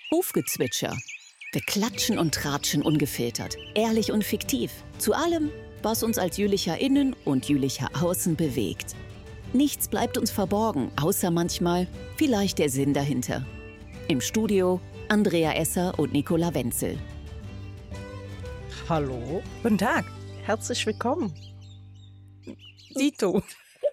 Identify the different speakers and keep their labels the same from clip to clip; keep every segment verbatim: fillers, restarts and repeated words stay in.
Speaker 1: Hufgezwitscher. Wir klatschen und tratschen ungefiltert, ehrlich und fiktiv. Zu allem, was uns als Jülicher innen und Jülicher außen bewegt. Nichts bleibt uns verborgen, außer manchmal vielleicht der Sinn dahinter. Im Studio Andrea Esser und Nicola Wenzel.
Speaker 2: Hallo.
Speaker 3: Guten Tag.
Speaker 2: Herzlich willkommen.
Speaker 3: Dito.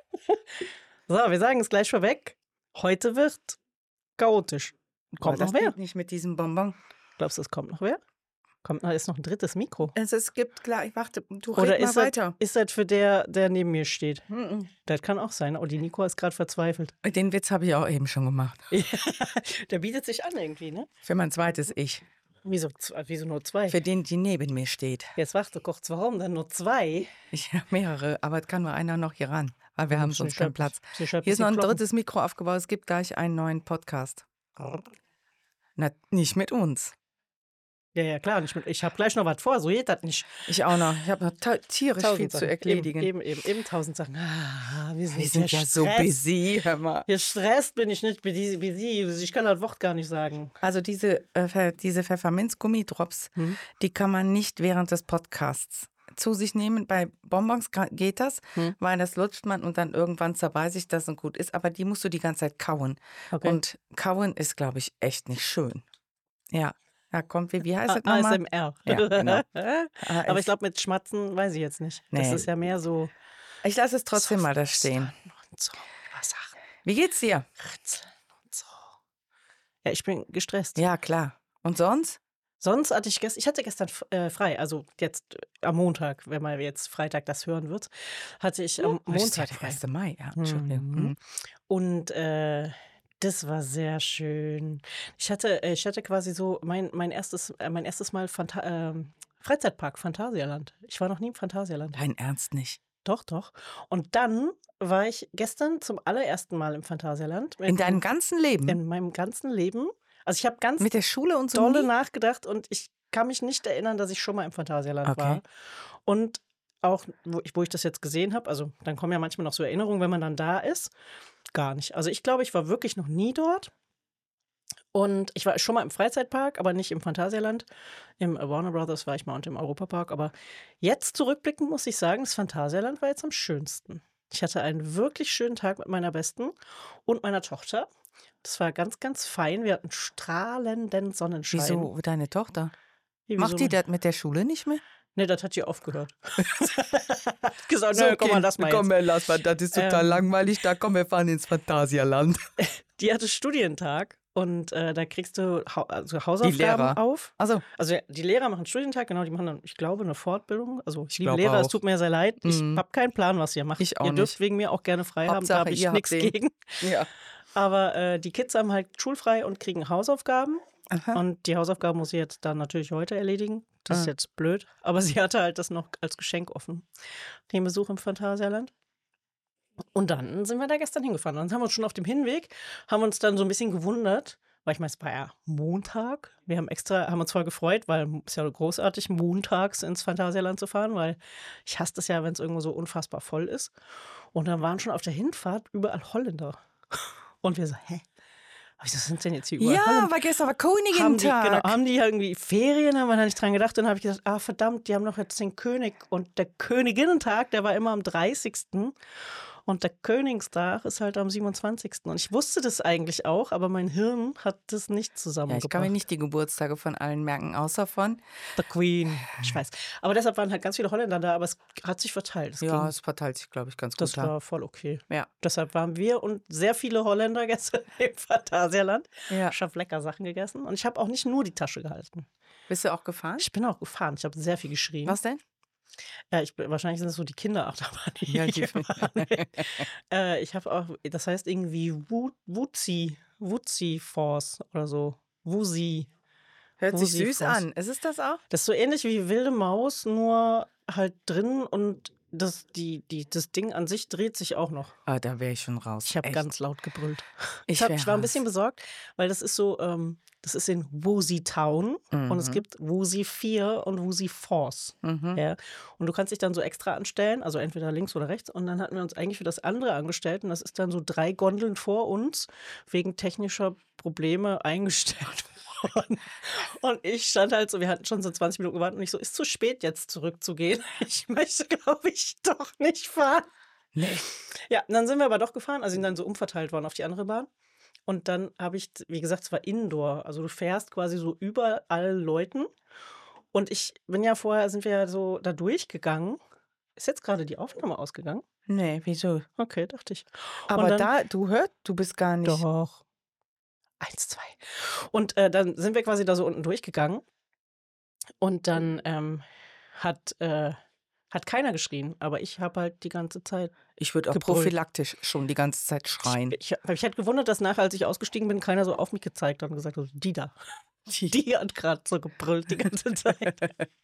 Speaker 2: So, wir sagen es gleich vorweg. Heute wird chaotisch. Kommt
Speaker 3: oh,
Speaker 2: noch
Speaker 3: das
Speaker 2: wer?
Speaker 3: geht nicht mit diesem Bonbon.
Speaker 2: Glaubst du, es kommt noch wer? Kommt noch, ist noch ein drittes Mikro?
Speaker 3: Es, es gibt gleich, warte, du
Speaker 2: Oder
Speaker 3: red mal
Speaker 2: ist das,
Speaker 3: weiter.
Speaker 2: ist das für der, der neben mir steht?
Speaker 3: Mhm.
Speaker 2: Das kann auch sein. Oh, die Nico ist gerade verzweifelt.
Speaker 3: Den Witz habe ich auch eben schon gemacht.
Speaker 2: Ja, der bietet sich an irgendwie, ne?
Speaker 3: Für mein zweites Ich.
Speaker 2: Wieso, wieso nur zwei?
Speaker 3: Für den, die neben mir steht.
Speaker 2: Jetzt warte kurz, warum denn nur zwei?
Speaker 3: Ich habe mehrere, aber es kann nur einer noch hier ran, weil wir haben sonst keinen Platz.
Speaker 2: Sie
Speaker 3: Hier ist noch ein drittes Mikro aufgebaut, es gibt gleich einen neuen Podcast. Na, nicht mit uns.
Speaker 2: Ja, ja, klar. Nicht mit, ich habe gleich noch was vor, so geht das nicht.
Speaker 3: Ich auch noch. Ich habe noch ta- tierisch viel
Speaker 2: Tausend
Speaker 3: zu
Speaker 2: Sachen.
Speaker 3: erledigen.
Speaker 2: Eben, eben, eben, eben tausend Sachen. Ah, wir sind,
Speaker 3: Wir sind ja so
Speaker 2: gestresst.
Speaker 3: busy, hör mal.
Speaker 2: Gestresst bin ich nicht, busy, busy. Ich kann das Wort gar nicht sagen.
Speaker 3: Also diese, äh, Pfe- diese Pfefferminz-Gummidrops,
Speaker 2: Hm?
Speaker 3: die kann man nicht während des Podcasts zu sich nehmen. Bei Bonbons ga- geht das,
Speaker 2: Hm.
Speaker 3: weil das lutscht man und dann irgendwann zerbeißt sich das und gut ist. Aber die musst du die ganze Zeit kauen.
Speaker 2: Okay.
Speaker 3: Und kauen ist, glaube ich, echt nicht schön. Ja, da kommt, wie, wie heißt das
Speaker 2: A-
Speaker 3: nochmal?
Speaker 2: A S M R.
Speaker 3: Ja, genau.
Speaker 2: Aber ich glaube, mit Schmatzen weiß ich jetzt nicht. Das
Speaker 3: Nee.
Speaker 2: ist ja mehr so.
Speaker 3: Ich lasse es trotzdem mal da stehen.
Speaker 2: Und so. Was Sachen.
Speaker 3: Wie geht's dir?
Speaker 2: Ritzeln und so. Ja, ich bin gestresst.
Speaker 3: Ja, klar. Und sonst?
Speaker 2: Sonst hatte ich gestern, ich hatte gestern äh, frei, also jetzt äh, am Montag, wenn man jetzt Freitag das hören wird, hatte ich am
Speaker 3: Heute ist ja
Speaker 2: Montag
Speaker 3: der
Speaker 2: frei.
Speaker 3: erste Mai. Ja, Entschuldigung.
Speaker 2: Mhm.
Speaker 3: Mhm.
Speaker 2: Und äh, das war sehr schön. Ich hatte, äh, ich hatte quasi so mein, mein, erstes, äh, mein erstes Mal Phanta ähm, Freizeitpark, Phantasialand. Ich war noch nie im Phantasialand.
Speaker 3: Dein Ernst nicht.
Speaker 2: Doch, doch. Und dann war ich gestern zum allerersten Mal im Phantasialand.
Speaker 3: In deinem ganzen Leben?
Speaker 2: In meinem ganzen Leben. Also ich habe ganz
Speaker 3: Mit der Schule und so?
Speaker 2: dolle
Speaker 3: nie?
Speaker 2: nachgedacht und ich kann mich nicht erinnern, dass ich schon mal im Phantasialand
Speaker 3: Okay.
Speaker 2: war. Und auch, wo ich, wo ich das jetzt gesehen habe, also dann kommen ja manchmal noch so Erinnerungen, wenn man dann da ist. Gar nicht. Also ich glaube, ich war wirklich noch nie dort. Und ich war schon mal im Freizeitpark, aber nicht im Phantasialand. Im Warner Brothers war ich mal und im Europapark. Aber jetzt zurückblickend muss ich sagen, das Phantasialand war jetzt am schönsten. Ich hatte einen wirklich schönen Tag mit meiner Besten und meiner Tochter. Das war ganz, ganz fein. Wir hatten strahlenden Sonnenschein.
Speaker 3: Wieso deine Tochter?
Speaker 2: Wie,
Speaker 3: Macht die
Speaker 2: wieso?
Speaker 3: das mit der Schule nicht mehr?
Speaker 2: Nee, das hat die aufgehört. Hat gesagt,
Speaker 3: So,
Speaker 2: nö, komm mal,
Speaker 3: Kind,
Speaker 2: lass mal
Speaker 3: komm,
Speaker 2: jetzt.
Speaker 3: wir lass mal, das ist total
Speaker 2: Ähm.
Speaker 3: langweilig, da komm, wir fahren ins Phantasialand.
Speaker 2: Die hatte Studientag und äh, da kriegst du hau also
Speaker 3: Lehrer?
Speaker 2: Hausaufgaben auf.
Speaker 3: Also,
Speaker 2: Also ja, die Lehrer machen Studientag, genau, die machen dann, ich glaube, eine Fortbildung. Also ich liebe
Speaker 3: glaube
Speaker 2: Lehrer, es
Speaker 3: auch.
Speaker 2: tut mir sehr leid. Ich
Speaker 3: Mhm.
Speaker 2: habe keinen Plan, was ihr macht.
Speaker 3: Ich auch
Speaker 2: ihr dürft
Speaker 3: nicht.
Speaker 2: wegen mir auch gerne frei haben, da
Speaker 3: Hauptsache,
Speaker 2: habe ich
Speaker 3: ihr habt
Speaker 2: nichts
Speaker 3: den.
Speaker 2: gegen.
Speaker 3: ja.
Speaker 2: Aber äh, die Kids haben halt schulfrei und kriegen Hausaufgaben.
Speaker 3: Aha.
Speaker 2: Und die Hausaufgaben muss sie jetzt dann natürlich heute erledigen. Das ist
Speaker 3: Ah.
Speaker 2: jetzt blöd. Aber sie hatte halt das noch als Geschenk offen. Den Besuch im Phantasialand. Und dann sind wir da gestern hingefahren. Dann haben wir uns schon auf dem Hinweg, haben uns dann so ein bisschen gewundert, weil ich meine, es war ja Montag. Wir haben extra, haben uns voll gefreut, weil es ist ja großartig, montags ins Phantasialand zu fahren, weil ich hasse es ja, wenn es irgendwo so unfassbar voll ist. Und dann waren schon auf der Hinfahrt überall Holländer. Und wir so, hä? Wieso sind denn jetzt hier überall
Speaker 3: Ja,
Speaker 2: Holländer?
Speaker 3: weil gestern war
Speaker 2: Haben die,
Speaker 3: Königin-Tag.
Speaker 2: genau, haben die irgendwie Ferien, haben wir da nicht dran gedacht. Dann habe ich gesagt, ah verdammt, die haben doch jetzt den König. Und der Königinnentag, der war immer am dreißigsten Und der Königstag ist halt am siebenundzwanzigsten Und ich wusste das eigentlich auch, aber mein Hirn hat das nicht
Speaker 3: Ja,
Speaker 2: zusammengebracht.
Speaker 3: ich kann mir nicht die Geburtstage von allen merken, außer von.
Speaker 2: The Queen, ich weiß. Aber deshalb waren halt ganz viele Holländer da, aber es hat sich verteilt. Es
Speaker 3: Ja,
Speaker 2: ging,
Speaker 3: es verteilt sich, glaube ich, ganz
Speaker 2: das
Speaker 3: gut. da.
Speaker 2: war voll okay.
Speaker 3: Ja.
Speaker 2: Deshalb waren wir und sehr viele Holländer gestern im Phantasialand.
Speaker 3: Ja.
Speaker 2: Ich habe lecker Sachen gegessen und ich habe auch nicht nur die Tasche gehalten.
Speaker 3: Bist du auch gefahren?
Speaker 2: Ich bin auch gefahren. Ich habe sehr viel geschrien.
Speaker 3: Was denn?
Speaker 2: Ja, ich, bin- wahrscheinlich sind es so die Kinderachterbahn, die
Speaker 3: Ja,
Speaker 2: ich
Speaker 3: die-
Speaker 2: gefahren bin. äh, Ich habe auch, das heißt irgendwie Wu- Wuzi, Wuzi Force oder so. Wusi.
Speaker 3: Hört sich
Speaker 2: Wusi
Speaker 3: süß
Speaker 2: Force.
Speaker 3: an. Ist es das auch?
Speaker 2: Das ist so ähnlich wie wilde Maus, nur halt drin und das, die, die, das Ding an sich dreht sich auch noch.
Speaker 3: Ah, da wäre ich schon raus.
Speaker 2: Ich habe
Speaker 3: Echt.
Speaker 2: ganz laut gebrüllt.
Speaker 3: Ich
Speaker 2: Ich, hab,
Speaker 3: wär
Speaker 2: ich war ein
Speaker 3: raus.
Speaker 2: bisschen besorgt, weil das ist so, ähm, das ist in Woozy Town und es
Speaker 3: Mhm.
Speaker 2: gibt Woozy vier und Woozy Force.
Speaker 3: Mhm.
Speaker 2: Ja. Und du kannst dich dann so extra anstellen, also entweder links oder rechts. Und dann hatten wir uns eigentlich für das andere angestellt und das ist dann so drei Gondeln vor uns wegen technischer Probleme eingestellt Und, und ich stand halt so, wir hatten schon so zwanzig Minuten gewartet und ich so, ist zu spät jetzt zurückzugehen. Ich möchte, glaube ich, doch nicht fahren.
Speaker 3: Nee.
Speaker 2: Ja, und dann sind wir aber doch gefahren, also sind dann so umverteilt worden auf die andere Bahn. Und dann habe ich, wie gesagt, es war Indoor. Also du fährst quasi so überall Leuten. Und ich bin ja vorher, sind wir ja so da durchgegangen. Ist jetzt gerade die Aufnahme ausgegangen?
Speaker 3: Nee, wieso?
Speaker 2: Okay, dachte ich.
Speaker 3: Aber
Speaker 2: dann,
Speaker 3: da, du hörst, du bist gar nicht.
Speaker 2: Doch. Eins, zwei. Und äh, dann sind wir quasi da so unten durchgegangen. Und dann ähm, hat, äh, hat keiner geschrien. Aber ich habe halt die ganze Zeit.
Speaker 3: Ich würde auch
Speaker 2: gebrüllt.
Speaker 3: prophylaktisch schon die ganze Zeit schreien.
Speaker 2: Ich, ich, ich hätte gewundert, dass nachher, als ich ausgestiegen bin, keiner so auf mich gezeigt hat und gesagt hat, die da. Die hat gerade so gebrüllt die ganze Zeit.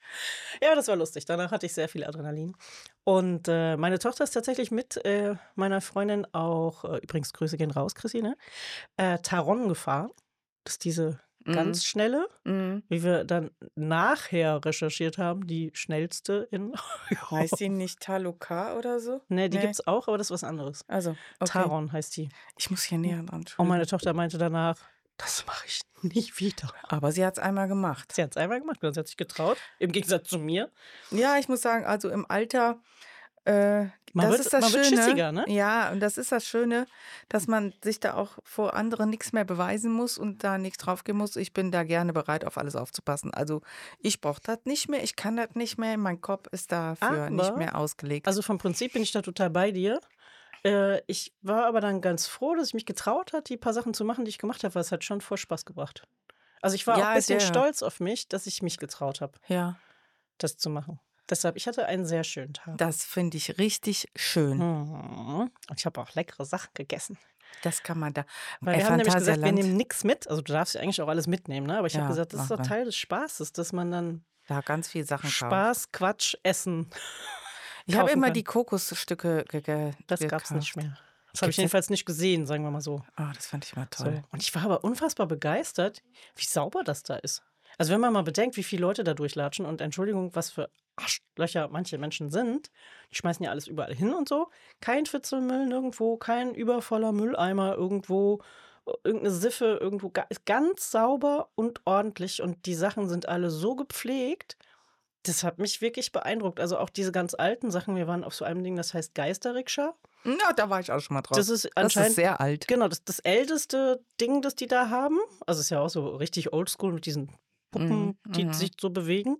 Speaker 2: Ja, das war lustig. Danach hatte ich sehr viel Adrenalin. Und äh, meine Tochter ist tatsächlich mit äh, meiner Freundin auch, äh, übrigens Grüße gehen raus, Christine, äh, Taron gefahren. Das ist diese
Speaker 3: Mhm.
Speaker 2: ganz schnelle,
Speaker 3: Mhm.
Speaker 2: wie wir dann nachher recherchiert haben, die schnellste in.
Speaker 3: Heißt die nicht Taluka oder so?
Speaker 2: Nee, die
Speaker 3: Nee.
Speaker 2: gibt es auch, aber das ist was anderes.
Speaker 3: Also, okay.
Speaker 2: Taron heißt die.
Speaker 3: Ich muss hier näher dran.
Speaker 2: Und meine Tochter meinte danach, das mache ich nicht wieder.
Speaker 3: Aber sie hat es einmal gemacht.
Speaker 2: Sie hat es einmal gemacht, sie hat sich getraut, im Gegensatz zu mir.
Speaker 3: Ja, ich muss sagen, also im Alter, äh,
Speaker 2: Man
Speaker 3: das
Speaker 2: wird-
Speaker 3: ist das
Speaker 2: man wird
Speaker 3: Schöne.
Speaker 2: schissiger, ne?
Speaker 3: Ja, und das ist das Schöne, dass man sich da auch vor anderen nichts mehr beweisen muss und da nichts draufgehen muss. Ich bin da gerne bereit, auf alles aufzupassen. Also ich brauche das nicht mehr, ich kann das nicht mehr, mein Kopf ist dafür
Speaker 2: Aber-
Speaker 3: nicht mehr ausgelegt.
Speaker 2: Also vom Prinzip bin ich da total bei dir. Äh, ich war aber dann ganz froh, dass ich mich getraut habe, die paar Sachen zu machen, die ich gemacht habe, weil es hat schon voll Spaß gebracht. Also ich war
Speaker 3: Ja,
Speaker 2: auch ein bisschen
Speaker 3: sehr.
Speaker 2: stolz auf mich, dass ich mich getraut habe,
Speaker 3: ja,
Speaker 2: das zu machen. Deshalb, ich hatte einen sehr schönen Tag.
Speaker 3: das finde ich richtig schön.
Speaker 2: Mhm. Und ich habe auch leckere Sachen gegessen.
Speaker 3: Das kann man da.
Speaker 2: Weil
Speaker 3: Äh,
Speaker 2: wir haben nämlich gesagt, wir
Speaker 3: Phantasialand,
Speaker 2: nehmen nichts mit. Also du darfst ja eigentlich auch alles mitnehmen, ne? Aber ich habe
Speaker 3: Ja,
Speaker 2: gesagt, das ist doch
Speaker 3: machen wir.
Speaker 2: Teil des Spaßes, dass man dann
Speaker 3: da ganz viele Sachen kaufen.
Speaker 2: Spaß, Quatsch, Essen.
Speaker 3: Ich habe
Speaker 2: kaufen
Speaker 3: immer
Speaker 2: kann.
Speaker 3: die Kokosstücke ge ge
Speaker 2: Das
Speaker 3: gekauft.
Speaker 2: gab es nicht mehr. Das habe ich
Speaker 3: Gibt's
Speaker 2: jedenfalls nicht gesehen, sagen wir mal so.
Speaker 3: Oh, das fand ich mal
Speaker 2: So.
Speaker 3: toll.
Speaker 2: Und ich war aber unfassbar begeistert, wie sauber das da ist. Also wenn man mal bedenkt, wie viele Leute da durchlatschen und Entschuldigung, was für Arschlöcher manche Menschen sind, die schmeißen ja alles überall hin und so. Kein Fitzelmüll nirgendwo, kein übervoller Mülleimer irgendwo, irgendeine Siffe irgendwo. Ga- ist ganz sauber und ordentlich und die Sachen sind alle so gepflegt. Das hat mich wirklich beeindruckt. Also auch diese ganz alten Sachen. Wir waren auf so einem Ding, das heißt Geisterrikscha.
Speaker 3: Ja, da war ich auch schon mal drauf.
Speaker 2: Das ist
Speaker 3: Das
Speaker 2: anscheinend
Speaker 3: ist sehr alt.
Speaker 2: Genau, das, das älteste Ding, das die da haben. Also ist ja auch so richtig oldschool mit diesen Puppen,
Speaker 3: Mhm,
Speaker 2: die
Speaker 3: mhm.
Speaker 2: sich so bewegen.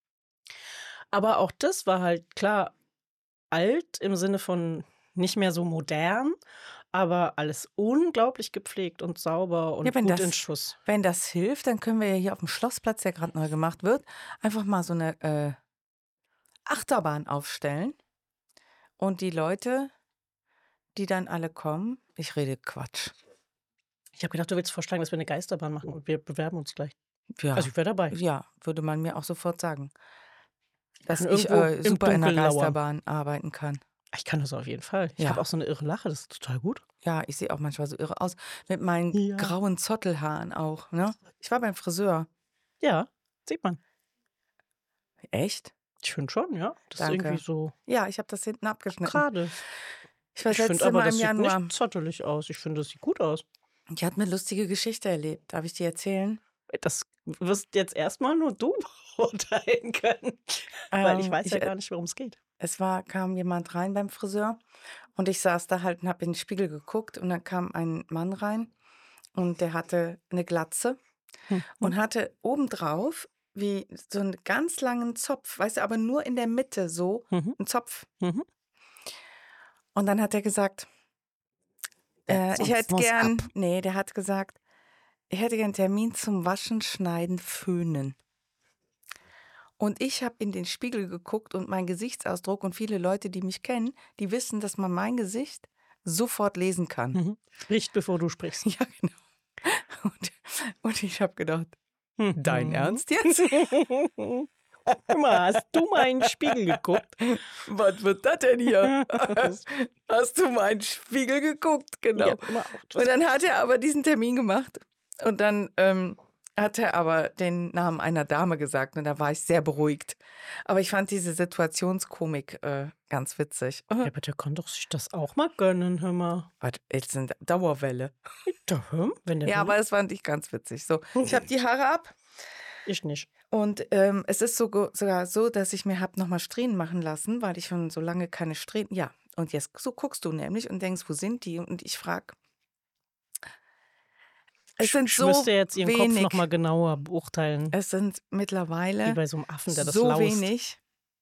Speaker 2: Aber auch das war halt klar alt im Sinne von nicht mehr so modern, aber alles unglaublich gepflegt und sauber und
Speaker 3: Ja, wenn
Speaker 2: gut
Speaker 3: das-
Speaker 2: in Schuss.
Speaker 3: Wenn das hilft, dann können wir ja hier auf dem Schlossplatz, der gerade neu gemacht wird, einfach mal so eine äh, Achterbahn aufstellen. Und die Leute, die dann alle kommen, ich rede Quatsch.
Speaker 2: Ich habe gedacht, du willst vorschlagen, dass wir eine Geisterbahn machen und wir bewerben uns gleich.
Speaker 3: Ja,
Speaker 2: Also ich wäre dabei.
Speaker 3: ja, würde man mir auch sofort sagen. Dass
Speaker 2: Kann
Speaker 3: ich
Speaker 2: irgendwo
Speaker 3: äh,
Speaker 2: im
Speaker 3: super in der
Speaker 2: Dunkeln lauern.
Speaker 3: Geisterbahn arbeiten kann.
Speaker 2: Ich kann das auf jeden Fall. Ich
Speaker 3: Ja.
Speaker 2: habe auch so eine irre Lache, das ist total gut.
Speaker 3: Ja, ich sehe auch manchmal so irre aus. Mit meinen
Speaker 2: Ja.
Speaker 3: grauen Zottelhaaren auch. Ne? Ich war beim Friseur.
Speaker 2: Ja, sieht man.
Speaker 3: Echt?
Speaker 2: Ich finde schon, ja. Das
Speaker 3: Danke.
Speaker 2: ist irgendwie so
Speaker 3: Ja, ich habe das hinten abgeschnitten.
Speaker 2: gerade.
Speaker 3: Ich war
Speaker 2: Ich
Speaker 3: das
Speaker 2: finde
Speaker 3: letzte
Speaker 2: aber,
Speaker 3: Mal
Speaker 2: das
Speaker 3: im
Speaker 2: sieht
Speaker 3: Januar.
Speaker 2: nicht zottelig aus. Ich finde, das sieht gut aus.
Speaker 3: Ich hatte eine lustige Geschichte erlebt. Darf ich die erzählen?
Speaker 2: Das wirst jetzt erstmal nur du beurteilen können. Weil ich
Speaker 3: Ähm,
Speaker 2: weiß ja
Speaker 3: ich,
Speaker 2: gar nicht, worum es geht.
Speaker 3: Es war, kam jemand rein beim Friseur und ich saß da halt und habe in den Spiegel geguckt und dann kam ein Mann rein und der hatte eine Glatze
Speaker 2: Hm.
Speaker 3: und hatte obendrauf wie so einen ganz langen Zopf, weißt du, aber nur in der Mitte so
Speaker 2: Mhm.
Speaker 3: ein Zopf.
Speaker 2: Mhm.
Speaker 3: Und dann hat er gesagt,
Speaker 2: Der
Speaker 3: äh, ich
Speaker 2: Zopf
Speaker 3: hätte
Speaker 2: muss
Speaker 3: gern,
Speaker 2: ab.
Speaker 3: nee, der hat gesagt, ich hätte gern einen Termin zum Waschen, Schneiden, Föhnen. Und ich habe in den Spiegel geguckt und mein Gesichtsausdruck und viele Leute, die mich kennen, die wissen, dass man mein Gesicht sofort lesen kann.
Speaker 2: Mhm. Richt, bevor du sprichst.
Speaker 3: Ja, genau. Und, und ich habe gedacht,
Speaker 2: Mhm.
Speaker 3: dein Ernst jetzt?
Speaker 2: Immer, hast du mal in den Spiegel geguckt?
Speaker 3: Was wird das denn hier? Hast du mal in den Spiegel geguckt? Genau.
Speaker 2: Ja, immer auch.
Speaker 3: Und dann hat er aber diesen Termin gemacht. Und dann ähm, hat er aber den Namen einer Dame gesagt und da war ich sehr beruhigt. Aber ich fand diese Situationskomik äh, ganz witzig.
Speaker 2: Ja, aber der kann doch sich das auch mal gönnen, hör mal.
Speaker 3: Was, jetzt sind Dauerwelle.
Speaker 2: Da, hör, wenn der
Speaker 3: Ja,
Speaker 2: will.
Speaker 3: aber das fand ich ganz witzig. So, ich habe die Haare ab
Speaker 2: Ich nicht.
Speaker 3: und ähm, es ist so, sogar so, dass ich mir habe nochmal Strähnen machen lassen, weil ich schon so lange keine Strähnen. Ja, und jetzt so guckst du nämlich und denkst, wo sind die? Und ich frage, es sind
Speaker 2: ich
Speaker 3: so
Speaker 2: müsste jetzt ihren Kopf
Speaker 3: wenig.
Speaker 2: nochmal genauer beurteilen.
Speaker 3: Es sind
Speaker 2: Wie
Speaker 3: mittlerweile
Speaker 2: bei so einem Affen, der das
Speaker 3: so
Speaker 2: laust.
Speaker 3: wenig,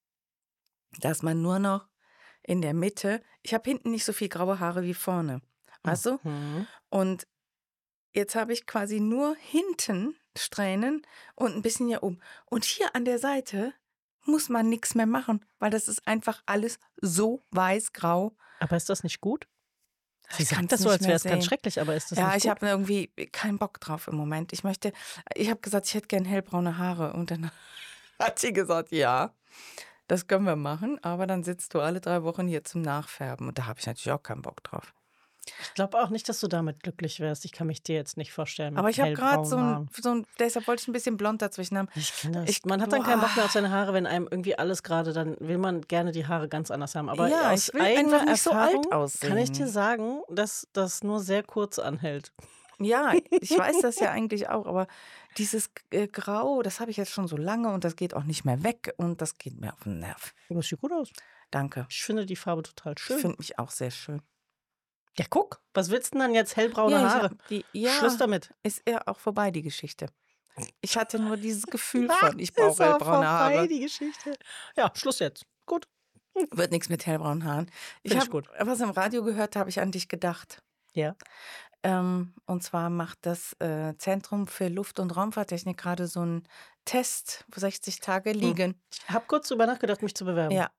Speaker 3: dass man nur noch in der Mitte, ich habe hinten nicht so viel graue Haare wie vorne, weißt du?
Speaker 2: Mhm.
Speaker 3: Und jetzt habe ich quasi nur hinten Strähnen und ein bisschen hier oben. Und hier an der Seite muss man nichts mehr machen, weil das ist einfach alles so weiß-grau.
Speaker 2: Aber ist das nicht gut? Sie
Speaker 3: Ich kann's
Speaker 2: sagt das so,
Speaker 3: nicht
Speaker 2: als
Speaker 3: mehr
Speaker 2: wäre es ganz
Speaker 3: sehen.
Speaker 2: schrecklich, aber ist das
Speaker 3: Ja,
Speaker 2: nicht
Speaker 3: ich
Speaker 2: gut?
Speaker 3: habe irgendwie keinen Bock drauf im Moment. Ich möchte, ich habe gesagt, ich hätte gern hellbraune Haare. Und dann hat sie gesagt, ja, das können wir machen, aber dann sitzt du alle drei Wochen hier zum Nachfärben. Und da habe ich natürlich auch keinen Bock drauf.
Speaker 2: Ich glaube auch nicht, dass du damit glücklich wärst. Ich kann mich dir jetzt nicht vorstellen mit
Speaker 3: Aber ich habe gerade so
Speaker 2: hellbraunen
Speaker 3: ein,
Speaker 2: Haaren.
Speaker 3: so ein, deshalb wollte ich ein bisschen blond dazwischen haben.
Speaker 2: Ich kenne das.
Speaker 3: Ich-
Speaker 2: Man hat dann keinen Bock mehr auf
Speaker 3: Boah.
Speaker 2: seine Haare, wenn einem irgendwie alles gerade, dann will man gerne die Haare ganz anders haben. Aber
Speaker 3: Ja,
Speaker 2: aus
Speaker 3: ich will
Speaker 2: eigener
Speaker 3: einfach nicht so alt
Speaker 2: Erfahrung kann ich dir
Speaker 3: aussehen.
Speaker 2: sagen, dass das nur sehr kurz anhält.
Speaker 3: Ja, ich weiß das ja eigentlich auch, aber dieses äh, Grau, das habe ich jetzt schon so lange und das geht auch nicht mehr weg und das geht mir auf den Nerv.
Speaker 2: Aber es sieht gut aus.
Speaker 3: Danke.
Speaker 2: Ich finde die Farbe total
Speaker 3: Ich
Speaker 2: schön.
Speaker 3: finde mich auch sehr schön.
Speaker 2: Ja, guck, was willst du denn dann jetzt? Hellbraune
Speaker 3: Ja, ich
Speaker 2: Haare.
Speaker 3: hab die, ja,
Speaker 2: Schluss damit.
Speaker 3: ist ja auch vorbei, die Geschichte. Ich hatte nur dieses Gefühl
Speaker 2: Ach,
Speaker 3: von, ich
Speaker 2: ist
Speaker 3: brauche
Speaker 2: auch
Speaker 3: hellbraune
Speaker 2: vorbei,
Speaker 3: Haare.
Speaker 2: die Geschichte. Ja, Schluss jetzt. Gut.
Speaker 3: Wird nichts mit hellbraunen Haaren. Ich
Speaker 2: Find ich
Speaker 3: habe
Speaker 2: gut.
Speaker 3: was im Radio gehört, habe ich an dich gedacht.
Speaker 2: Ja.
Speaker 3: Ähm, und zwar macht das äh, Zentrum für Luft- und Raumfahrttechnik gerade so einen Test, sechzig Tage liegen.
Speaker 2: Ich habe kurz drüber nachgedacht, mich zu bewerben.
Speaker 3: Ja.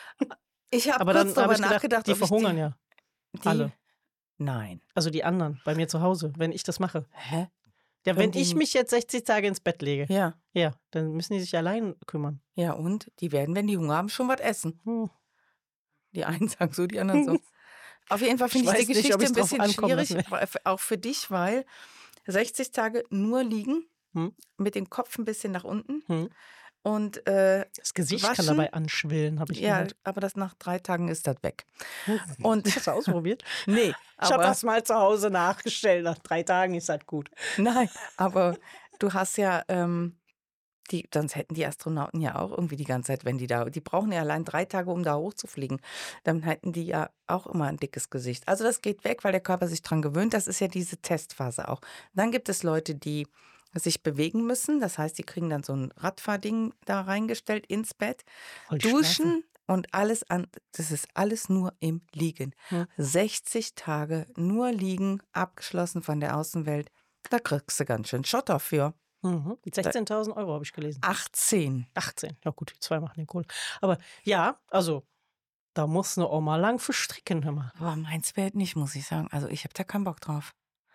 Speaker 3: Ich habe
Speaker 2: Aber
Speaker 3: kurz
Speaker 2: dann habe
Speaker 3: darüber
Speaker 2: ich gedacht,
Speaker 3: nachgedacht,
Speaker 2: die
Speaker 3: ob ich
Speaker 2: verhungern
Speaker 3: die,
Speaker 2: ja.
Speaker 3: die
Speaker 2: alle.
Speaker 3: Nein.
Speaker 2: Also die anderen bei mir zu Hause, wenn ich das mache.
Speaker 3: Hä?
Speaker 2: Ja,
Speaker 3: Können
Speaker 2: wenn
Speaker 3: die
Speaker 2: ich
Speaker 3: nicht-
Speaker 2: mich jetzt sechzig Tage ins Bett lege,
Speaker 3: Ja.
Speaker 2: ja, dann müssen die sich allein kümmern.
Speaker 3: Ja, und die werden, wenn die Hunger haben, schon was essen.
Speaker 2: Hm.
Speaker 3: Die einen sagen so, die anderen so. Auf jeden Fall
Speaker 2: Ich
Speaker 3: finde ich,
Speaker 2: weiß
Speaker 3: die
Speaker 2: nicht,
Speaker 3: Geschichte
Speaker 2: ob ich's
Speaker 3: ein
Speaker 2: drauf
Speaker 3: bisschen
Speaker 2: ankommen
Speaker 3: schwierig,
Speaker 2: lassen
Speaker 3: weil- auch für dich, weil sechzig Tage nur liegen,
Speaker 2: Hm.
Speaker 3: mit dem Kopf ein bisschen nach unten
Speaker 2: Hm.
Speaker 3: und äh,
Speaker 2: Das Gesicht kann
Speaker 3: Waschen?
Speaker 2: dabei anschwillen, habe ich
Speaker 3: ja,
Speaker 2: gehört.
Speaker 3: aber das nach drei Tagen ist das weg.
Speaker 2: Und
Speaker 3: Und
Speaker 2: hast du ausprobiert?
Speaker 3: nee,
Speaker 2: Ich habe
Speaker 3: aber
Speaker 2: das mal zu Hause nachgestellt. Nach drei Tagen ist das gut.
Speaker 3: nein, aber du hast ja ähm, die, sonst hätten die Astronauten ja auch irgendwie die ganze Zeit, wenn die da, die brauchen ja allein drei Tage, um da hochzufliegen, dann hätten die ja auch immer ein dickes Gesicht. Also das geht weg, weil der Körper sich dran gewöhnt. Das ist ja diese Testphase auch. Dann gibt es Leute, die sich bewegen müssen. Das heißt, die kriegen dann so ein Radfahrding da reingestellt ins Bett,
Speaker 2: Voll schlafen.
Speaker 3: duschen und alles an. Das ist alles nur im Liegen.
Speaker 2: Hm.
Speaker 3: sechzig Tage nur liegen, abgeschlossen von der Außenwelt. Da kriegst du ganz schön Schotter für.
Speaker 2: Mhm. sechzehntausend Euro habe ich gelesen.
Speaker 3: achtzehn.
Speaker 2: achtzehn. Ja gut, die zwei machen den Kohl. Aber ja, also da muss eine Oma lang für stricken, hör mal.
Speaker 3: Aber meins wäre nicht, muss ich sagen. Also ich habe da keinen Bock drauf.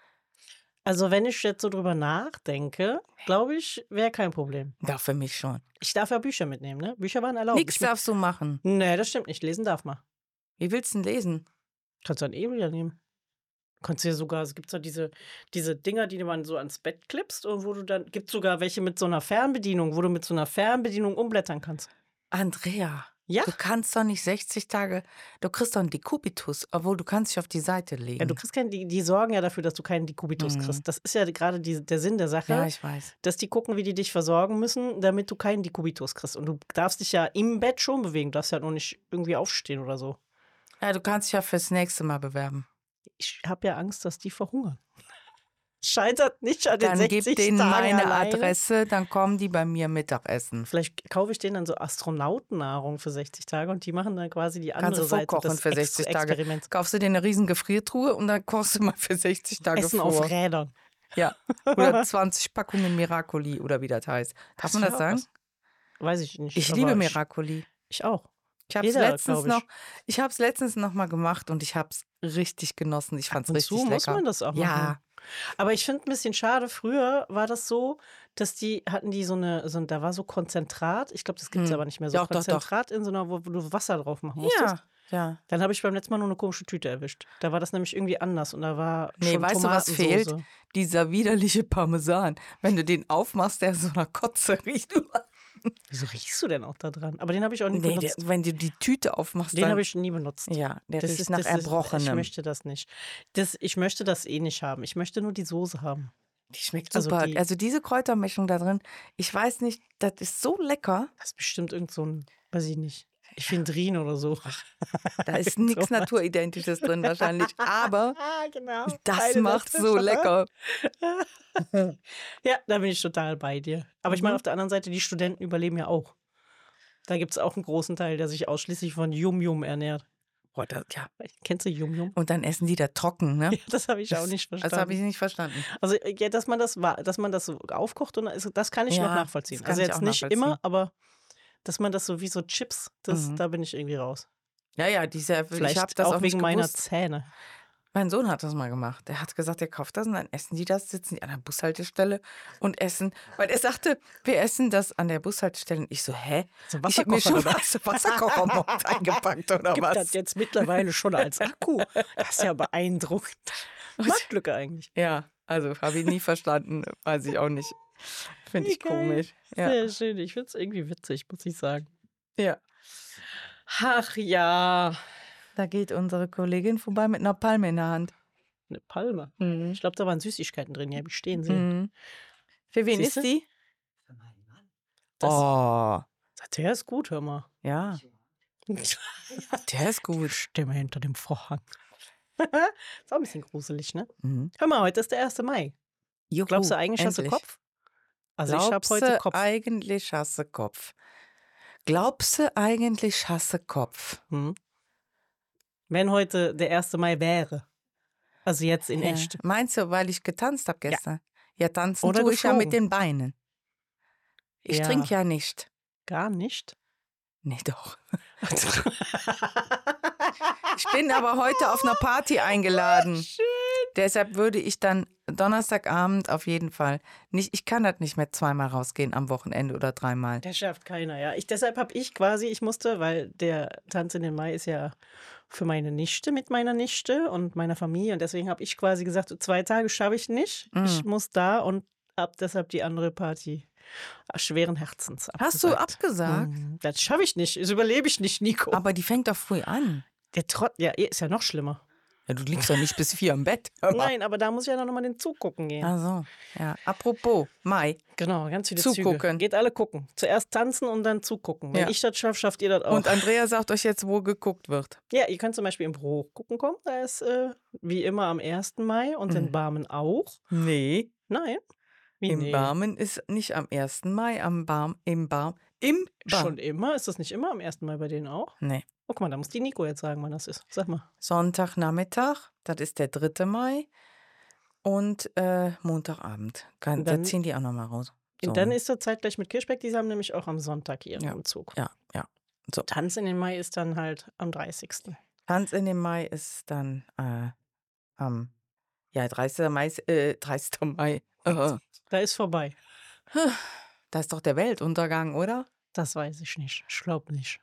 Speaker 2: Also wenn ich jetzt so drüber nachdenke, glaube ich, wäre kein Problem.
Speaker 3: Doch, für mich schon.
Speaker 2: Ich darf ja Bücher mitnehmen, ne? Bücher waren erlaubt.
Speaker 3: Nichts
Speaker 2: Ich mit-
Speaker 3: darfst du machen.
Speaker 2: Nee, das stimmt nicht. Lesen darf man.
Speaker 3: Wie willst du denn lesen?
Speaker 2: Kannst du ein E-Reader nehmen. Kannst du ja sogar, es gibt ja diese, diese Dinger, die man so ans Bett klippst und wo du dann, gibt sogar welche mit so einer Fernbedienung, wo du mit so einer Fernbedienung umblättern kannst.
Speaker 3: Andrea,
Speaker 2: Ja?
Speaker 3: du kannst doch nicht sechzig Tage, du kriegst doch einen Dekubitus, obwohl du kannst dich auf die Seite legen.
Speaker 2: Ja, du kriegst keinen, die, die sorgen ja dafür, dass du keinen Dekubitus
Speaker 3: Mhm.
Speaker 2: kriegst. Das ist ja gerade die, der Sinn der Sache,
Speaker 3: Ja, ich weiß.
Speaker 2: dass die gucken, wie die dich versorgen müssen, damit du keinen Dekubitus kriegst. Und du darfst dich ja im Bett schon bewegen, du darfst ja nur nicht irgendwie aufstehen oder so.
Speaker 3: Ja, du kannst dich ja fürs nächste Mal bewerben.
Speaker 2: Ich habe ja Angst, dass die verhungern. Scheitert nicht an den
Speaker 3: Dann
Speaker 2: sechzig
Speaker 3: gib denen
Speaker 2: Tagen
Speaker 3: meine
Speaker 2: alleine.
Speaker 3: Adresse, dann kommen die bei mir Mittagessen.
Speaker 2: Vielleicht kaufe ich denen dann so Astronautennahrung für sechzig Tage und die machen dann quasi die
Speaker 3: Kannst
Speaker 2: andere
Speaker 3: du
Speaker 2: Seite
Speaker 3: vorkochen
Speaker 2: des
Speaker 3: für
Speaker 2: Ex-
Speaker 3: sechzig Tage.
Speaker 2: Experiments.
Speaker 3: Kaufst du dir eine riesen Gefriertruhe und dann kochst du mal für sechzig Tage
Speaker 2: Essen
Speaker 3: vor.
Speaker 2: auf Rädern.
Speaker 3: Ja, oder zwanzig Packungen Miracoli oder wie das heißt. Darf man
Speaker 2: ja
Speaker 3: das
Speaker 2: auch
Speaker 3: sagen?
Speaker 2: was. Weiß ich nicht.
Speaker 3: Ich
Speaker 2: aber
Speaker 3: liebe Miracoli.
Speaker 2: Ich, ich auch.
Speaker 3: Ich habe es
Speaker 2: Jeder,
Speaker 3: letztens
Speaker 2: glaub ich.
Speaker 3: noch, ich habe es letztens noch mal gemacht und ich habe es richtig genossen. Ich fand es
Speaker 2: Und
Speaker 3: richtig
Speaker 2: so
Speaker 3: lecker.
Speaker 2: muss man das auch
Speaker 3: Ja.
Speaker 2: machen. Aber ich finde ein bisschen schade, früher war das so, dass die, hatten die so eine, so, ein- da war so Konzentrat, ich glaube, das gibt es
Speaker 3: Hm.
Speaker 2: aber nicht mehr, so
Speaker 3: Doch, doch, doch.
Speaker 2: Konzentrat in so einer, wo, wo du Wasser drauf machen musstest.
Speaker 3: Ja, Ja.
Speaker 2: Dann habe ich beim letzten Mal nur eine komische Tüte erwischt. Da war das nämlich irgendwie anders und da war
Speaker 3: Nee,
Speaker 2: schon
Speaker 3: weißt du, was fehlt?
Speaker 2: Tomatensoße.
Speaker 3: Dieser widerliche Parmesan. Wenn du den aufmachst, der so nach Kotze riecht.
Speaker 2: Wieso riechst du denn auch da dran? Aber den habe ich auch nie
Speaker 3: Nee, der,
Speaker 2: benutzt.
Speaker 3: wenn du die Tüte aufmachst,
Speaker 2: Den
Speaker 3: dann...
Speaker 2: habe ich nie benutzt.
Speaker 3: Ja, der
Speaker 2: Das
Speaker 3: riecht
Speaker 2: ist,
Speaker 3: nach
Speaker 2: das ist, ich
Speaker 3: Erbrochenem.
Speaker 2: möchte das nicht. Das, ich möchte das eh nicht haben. Ich möchte nur die Soße haben.
Speaker 3: Die schmeckt
Speaker 2: Also
Speaker 3: super.
Speaker 2: die-
Speaker 3: Also diese Kräutermischung da drin, ich weiß nicht, das ist so lecker.
Speaker 2: Das ist bestimmt irgend so ein, weiß ich nicht, Ephedrin oder so.
Speaker 3: Da ist
Speaker 2: Irgend
Speaker 3: nichts
Speaker 2: sowas.
Speaker 3: Naturidentisches drin wahrscheinlich. Aber
Speaker 2: Ah, genau.
Speaker 3: das
Speaker 2: Beide
Speaker 3: macht's
Speaker 2: das
Speaker 3: so
Speaker 2: schon.
Speaker 3: lecker.
Speaker 2: Ja, da bin ich total bei dir. Aber ich meine,
Speaker 3: Mhm.
Speaker 2: auf der anderen Seite, die Studenten überleben ja auch. Da gibt es auch einen großen Teil, der sich ausschließlich von Yum-Yum ernährt.
Speaker 3: Boah, das, ja.
Speaker 2: Kennst du Yum-Yum?
Speaker 3: Und dann essen die da trocken, ne?
Speaker 2: Ja, das habe ich auch nicht
Speaker 3: Das
Speaker 2: verstanden.
Speaker 3: habe ich nicht verstanden.
Speaker 2: Also, ja, dass man das, wa- dass man das so aufkocht, und also, das kann ich noch
Speaker 3: Ja,
Speaker 2: nachvollziehen.
Speaker 3: das kann
Speaker 2: Also
Speaker 3: ich
Speaker 2: jetzt
Speaker 3: auch
Speaker 2: nicht
Speaker 3: nachvollziehen.
Speaker 2: immer, aber dass man das so wie so Chips, das,
Speaker 3: Mhm.
Speaker 2: da bin ich irgendwie raus.
Speaker 3: Ja, ja, diese, ich
Speaker 2: Vielleicht
Speaker 3: habe das
Speaker 2: auch
Speaker 3: auch
Speaker 2: wegen
Speaker 3: nicht
Speaker 2: meiner
Speaker 3: gewusst.
Speaker 2: Zähne.
Speaker 3: Mein Sohn hat das mal gemacht. Der hat gesagt, er kauft das und dann essen die das, sitzen die an der Bushaltestelle und essen. Weil er sagte, wir essen das an der Bushaltestelle. Und ich so, hä?
Speaker 2: So
Speaker 3: Ich habe mir schon
Speaker 2: oder?
Speaker 3: was Wasserkocher morgens eingepackt oder
Speaker 2: Gibt
Speaker 3: was?
Speaker 2: das jetzt mittlerweile schon als Akku? Das ist ja beeindruckend. Marktlücke eigentlich.
Speaker 3: Ja, also habe ich nie verstanden. Weiß ich auch nicht. Finde ich
Speaker 2: Wie geil.
Speaker 3: komisch. Ja.
Speaker 2: Sehr schön. Ich finde es irgendwie witzig, muss ich sagen.
Speaker 3: ja.
Speaker 2: Ach ja.
Speaker 3: Da geht unsere Kollegin vorbei mit einer Palme in der Hand.
Speaker 2: Eine Palme.
Speaker 3: Mhm.
Speaker 2: Ich glaube, da waren Süßigkeiten drin. Die habe ich stehen sehen.
Speaker 3: Mhm. Für wen
Speaker 2: Siehste?
Speaker 3: ist die?
Speaker 2: Das,
Speaker 3: Oh,
Speaker 2: Der ist gut, hör mal.
Speaker 3: ja, der ist gut.
Speaker 2: Stimme hinter dem Vorhang. Ist auch ein bisschen gruselig, ne?
Speaker 3: Mhm.
Speaker 2: Hör mal, heute ist der erste Mai.
Speaker 3: Juhu,
Speaker 2: Glaubst du eigentlich, hast du
Speaker 3: endlich.
Speaker 2: Kopf? Also ich habe
Speaker 3: Glaubst
Speaker 2: heute
Speaker 3: du
Speaker 2: Kopf.
Speaker 3: eigentlich hasse Kopf? Glaubst du eigentlich hasse Kopf?
Speaker 2: Hm. Wenn heute der erste Mai wäre. Also jetzt in
Speaker 3: Ja.
Speaker 2: echt.
Speaker 3: Meinst du, weil ich getanzt habe gestern? Ja, tanzen
Speaker 2: Oder
Speaker 3: tue ich ja
Speaker 2: geflogen.
Speaker 3: mit den Beinen. Ich
Speaker 2: Ja.
Speaker 3: trinke ja nicht.
Speaker 2: Gar nicht.
Speaker 3: Nee, doch. Ich bin aber heute auf einer Party eingeladen.
Speaker 2: Schön.
Speaker 3: Deshalb würde ich dann Donnerstagabend auf jeden Fall nicht, ich kann das nicht mehr zweimal rausgehen am Wochenende oder dreimal.
Speaker 2: Der schafft keiner, ja. Ich, deshalb habe ich quasi, ich musste, weil der Tanz in den Mai ist ja für meine Nichte mit meiner Nichte und meiner Familie. Und deswegen habe ich quasi gesagt, so zwei Tage schaffe ich nicht. Ich
Speaker 3: Mhm.
Speaker 2: muss da und habe deshalb die andere Party schweren Herzens abgesagt.
Speaker 3: Hast du abgesagt?
Speaker 2: Mhm. Das schaffe ich nicht. Das überlebe ich nicht, Nico.
Speaker 3: Aber die fängt doch früh an.
Speaker 2: Der Trott, ja, ist ja noch schlimmer.
Speaker 3: Ja, du liegst doch nicht bis vier im Bett. Hör mal.
Speaker 2: Nein, aber da muss ich ja noch mal den Zug gucken gehen.
Speaker 3: Ach so, ja. Apropos, Mai.
Speaker 2: Genau, ganz viele
Speaker 3: Zugucken.
Speaker 2: Züge. Geht alle gucken. Zuerst tanzen und dann zugucken. Wenn
Speaker 3: Ja.
Speaker 2: ich das schaffe, schafft ihr das auch.
Speaker 3: Und Andrea sagt euch jetzt, wo geguckt wird.
Speaker 2: Ja, ihr könnt zum Beispiel im Büro gucken kommen. Da ist äh, wie immer am ersten Mai und in
Speaker 3: Mhm.
Speaker 2: Barmen auch.
Speaker 3: Nee,
Speaker 2: Nein. Wie
Speaker 3: im
Speaker 2: nee?
Speaker 3: Barmen ist nicht am ersten Mai, am Barm, im Barm, im Barm.
Speaker 2: Schon immer? Ist das nicht immer am ersten Mai bei denen auch?
Speaker 3: Nee.
Speaker 2: Oh, guck mal, da muss die Nico jetzt sagen, wann das ist. Sag mal.
Speaker 3: Sonntagnachmittag, das ist der dritte Mai. Und äh, Montagabend. Kann,
Speaker 2: Und
Speaker 3: da
Speaker 2: dann-
Speaker 3: ziehen die auch nochmal raus. So.
Speaker 2: Und dann ist er zeitgleich mit Kirschbeck. Die haben nämlich auch am Sonntag ihren
Speaker 3: Ja.
Speaker 2: Umzug.
Speaker 3: ja, ja.
Speaker 2: Tanz in den Mai ist dann halt am dreißigsten
Speaker 3: Tanz in den Mai ist dann äh, am ja, dreißigsten Mai. ist, Äh, dreißigsten Mai. Äh,
Speaker 2: Da ist vorbei.
Speaker 3: da ist doch der Weltuntergang, oder?
Speaker 2: Das weiß ich nicht. Ich glaube nicht.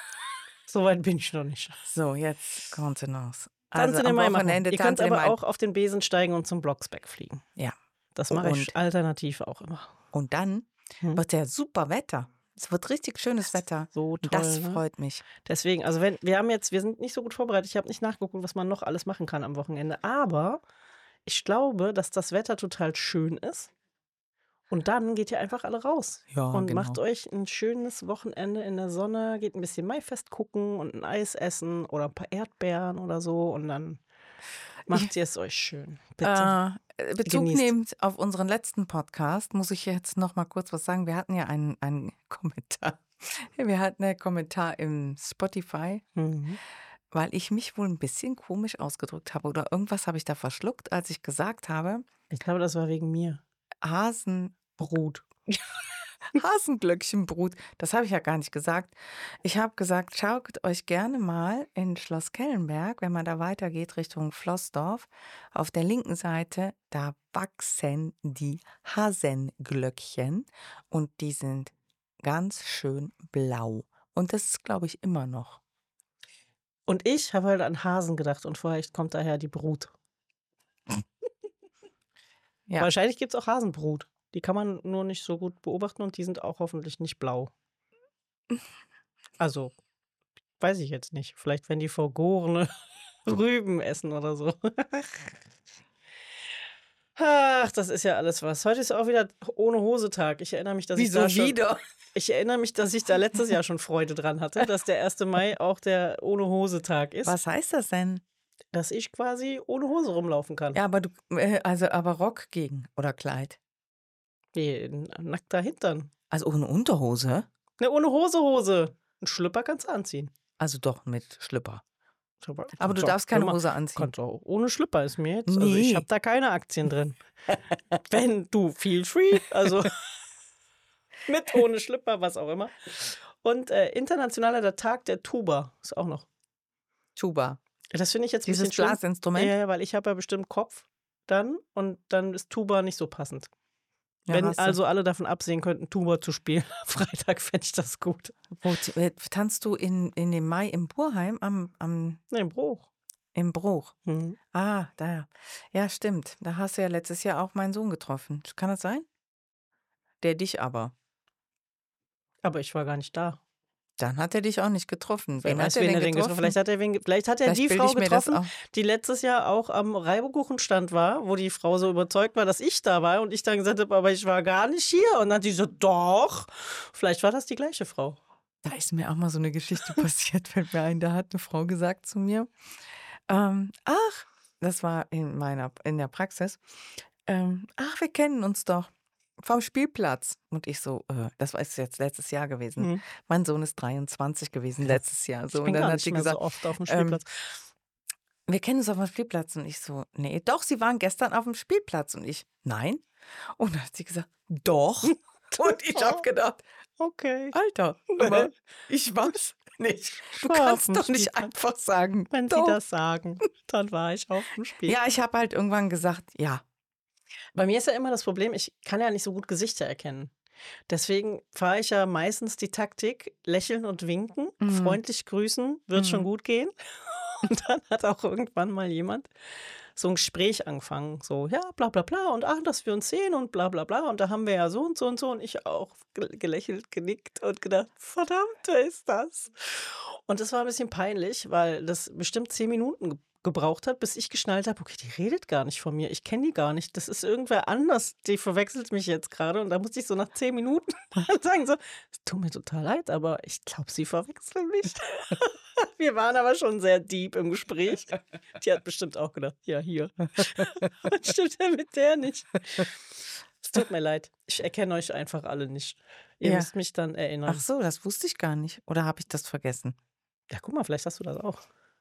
Speaker 2: So weit bin ich noch nicht.
Speaker 3: So, jetzt Kontenance.
Speaker 2: Tanz
Speaker 3: Also
Speaker 2: in den
Speaker 3: am
Speaker 2: Mai machen.
Speaker 3: Wochenende
Speaker 2: Ihr
Speaker 3: Tanz
Speaker 2: könnt
Speaker 3: in den
Speaker 2: aber
Speaker 3: Mai.
Speaker 2: auch auf den Besen steigen und zum Blocksberg fliegen.
Speaker 3: Ja.
Speaker 2: Das mache ich
Speaker 3: Und-
Speaker 2: alternativ auch immer.
Speaker 3: Und dann
Speaker 2: Hm.
Speaker 3: wird ja super Wetter. Es wird richtig schönes Wetter.
Speaker 2: So toll.
Speaker 3: Und das
Speaker 2: ne?
Speaker 3: freut mich.
Speaker 2: Deswegen, also wenn, wir haben jetzt, wir sind nicht so gut vorbereitet. Ich habe nicht nachgeguckt, was man noch alles machen kann am Wochenende. Aber ich glaube, dass das Wetter total schön ist. Und dann geht ihr einfach alle raus.
Speaker 3: Ja,
Speaker 2: und
Speaker 3: genau.
Speaker 2: macht euch ein schönes Wochenende in der Sonne, geht ein bisschen Maifest gucken und ein Eis essen oder ein paar Erdbeeren oder so. Und dann macht ihr es euch schön. Bitte.
Speaker 3: Äh, Bezug
Speaker 2: Genießt.
Speaker 3: nehmend auf unseren letzten Podcast muss ich jetzt noch mal kurz was sagen. Wir hatten ja einen, einen Kommentar. Wir hatten einen Kommentar im Spotify,
Speaker 2: Mhm.
Speaker 3: weil ich mich wohl ein bisschen komisch ausgedrückt habe oder irgendwas habe ich da verschluckt, als ich gesagt habe,
Speaker 2: Ich glaube, das war wegen mir.
Speaker 3: Hasenbrut. Hasenglöckchenbrut. Das habe ich ja gar nicht gesagt. Ich habe gesagt, schaut euch gerne mal in Schloss Kellenberg, wenn man da weitergeht Richtung Flossdorf. Auf der linken Seite, da wachsen die Hasenglöckchen und die sind ganz schön blau. Und das ist, glaube ich, immer noch.
Speaker 2: Und ich habe halt an Hasen gedacht und vielleicht kommt daher die Brut.
Speaker 3: Ja.
Speaker 2: Wahrscheinlich gibt es auch Hasenbrut. Die kann man nur nicht so gut beobachten und die sind auch hoffentlich nicht blau. Also, weiß ich jetzt nicht. Vielleicht, wenn die vergorene Rüben essen oder so. Ach, das ist ja alles was. Heute ist auch wieder ohne Hose-Tag. Ich erinnere mich, dass ich
Speaker 3: Wieso
Speaker 2: da schon,
Speaker 3: wieder?
Speaker 2: ich erinnere mich, dass ich da letztes Jahr schon Freude dran hatte, dass der erste Mai auch der ohne Hose-Tag ist,
Speaker 3: Was heißt das denn?
Speaker 2: dass ich quasi ohne Hose rumlaufen kann.
Speaker 3: Ja, aber du, äh, also aber Rock gegen oder Kleid.
Speaker 2: Wie ein nackter Hintern.
Speaker 3: Also ohne Unterhose?
Speaker 2: Ne, ohne Hose, Hose. Ein Schlüpper kannst du anziehen.
Speaker 3: Also doch mit Schlüpper.
Speaker 2: Aber,
Speaker 3: Aber du
Speaker 2: kannst auch-
Speaker 3: darfst keine
Speaker 2: hör mal,
Speaker 3: Hose anziehen.
Speaker 2: Kannst auch ohne Schlüpper ist mir jetzt. Also ich
Speaker 3: Nee.
Speaker 2: habe da keine Aktien drin. Wenn du feel free, also mit ohne Schlüpper, was auch immer. Und äh, internationaler der Tag der Tuba ist auch noch.
Speaker 3: Tuba.
Speaker 2: Das finde ich jetzt ein
Speaker 3: Dieses
Speaker 2: bisschen schlimm.
Speaker 3: Blasinstrument.
Speaker 2: Ja, ja, weil ich habe ja bestimmt Kopf dann und dann ist Tuba nicht so passend.
Speaker 3: Ja,
Speaker 2: Wenn
Speaker 3: hast du.
Speaker 2: also alle davon absehen könnten, Tuba zu spielen am Freitag, fände ich das gut.
Speaker 3: Wo, äh, tanzt du in, in dem Mai im Burheim am, am,
Speaker 2: Ne, im Bruch.
Speaker 3: im Bruch?
Speaker 2: Mhm.
Speaker 3: Ah, da. Ja, stimmt. Da hast du ja letztes Jahr auch meinen Sohn getroffen. Kann das sein? Der dich aber.
Speaker 2: Aber ich war gar nicht da.
Speaker 3: Dann hat er dich auch nicht getroffen.
Speaker 2: Wer
Speaker 3: Wen
Speaker 2: weiß,
Speaker 3: hat er
Speaker 2: wen
Speaker 3: denn
Speaker 2: er denn
Speaker 3: getroffen?
Speaker 2: getroffen? Vielleicht hat er, wen, vielleicht hat er
Speaker 3: Vielleicht
Speaker 2: die
Speaker 3: bilde
Speaker 2: Frau
Speaker 3: ich mir das
Speaker 2: getroffen,
Speaker 3: auch.
Speaker 2: die letztes Jahr auch am Reibekuchenstand war, wo die Frau so überzeugt war, dass ich da war und ich dann gesagt habe, aber ich war gar nicht hier. Und dann hat die so, doch. Vielleicht war das die gleiche Frau.
Speaker 3: Da ist mir auch mal so eine Geschichte passiert, fällt mir ein. Da hat eine Frau gesagt zu mir, ähm, ach, das war in meiner, in der Praxis, ähm, ach, wir kennen uns doch vom Spielplatz. Und ich so, äh, das war ist jetzt letztes Jahr gewesen.
Speaker 2: Mhm.
Speaker 3: Mein Sohn ist dreiundzwanzig gewesen letztes Jahr. So,
Speaker 2: Ich
Speaker 3: und
Speaker 2: bin
Speaker 3: dann
Speaker 2: gar
Speaker 3: hat
Speaker 2: nicht
Speaker 3: sie
Speaker 2: mehr
Speaker 3: gesagt,
Speaker 2: so oft auf dem
Speaker 3: ähm,
Speaker 2: Spielplatz.
Speaker 3: wir kennen uns auf dem Spielplatz. Und ich so, nee, doch, Sie waren gestern auf dem Spielplatz. Und ich, nein. Und dann hat sie gesagt, doch. Und ich habe gedacht,
Speaker 2: Okay.
Speaker 3: Alter, aber ich war's nicht. Du
Speaker 2: war auf
Speaker 3: kannst
Speaker 2: dem
Speaker 3: doch nicht
Speaker 2: Spielplatz.
Speaker 3: einfach sagen,
Speaker 2: Wenn
Speaker 3: doch.
Speaker 2: Sie das sagen, dann war ich auf dem Spiel.
Speaker 3: Ja, ich habe halt irgendwann gesagt, ja.
Speaker 2: Bei mir ist ja immer das Problem, ich kann ja nicht so gut Gesichter erkennen. Deswegen fahre ich ja meistens die Taktik, lächeln und winken,
Speaker 3: Mhm.
Speaker 2: freundlich grüßen, wird schon
Speaker 3: Mhm.
Speaker 2: gut gehen. Und dann hat auch irgendwann mal jemand so ein Gespräch angefangen, so, ja, bla bla bla und ach, dass wir uns sehen und bla bla bla und da haben wir ja so und so und so und ich auch ge- gelächelt, genickt und gedacht, verdammt, wer ist das? Und das war ein bisschen peinlich, weil das bestimmt zehn Minuten ge- gebraucht hat, bis ich geschnallt habe, okay, die redet gar nicht von mir, ich kenne die gar nicht, das ist irgendwer anders, die verwechselt mich jetzt gerade und da musste ich so nach zehn Minuten sagen so, es tut mir total leid, aber ich glaube, sie verwechseln mich. Wir waren aber schon sehr deep im Gespräch. Die hat bestimmt auch gedacht, ja, hier. Was stimmt denn mit der nicht? Es tut mir leid. Ich erkenne euch einfach alle nicht. Ihr
Speaker 3: Ja.
Speaker 2: müsst mich dann erinnern.
Speaker 3: Ach so, das wusste ich gar nicht. Oder habe ich das vergessen?
Speaker 2: Ja, guck mal, vielleicht hast du das auch.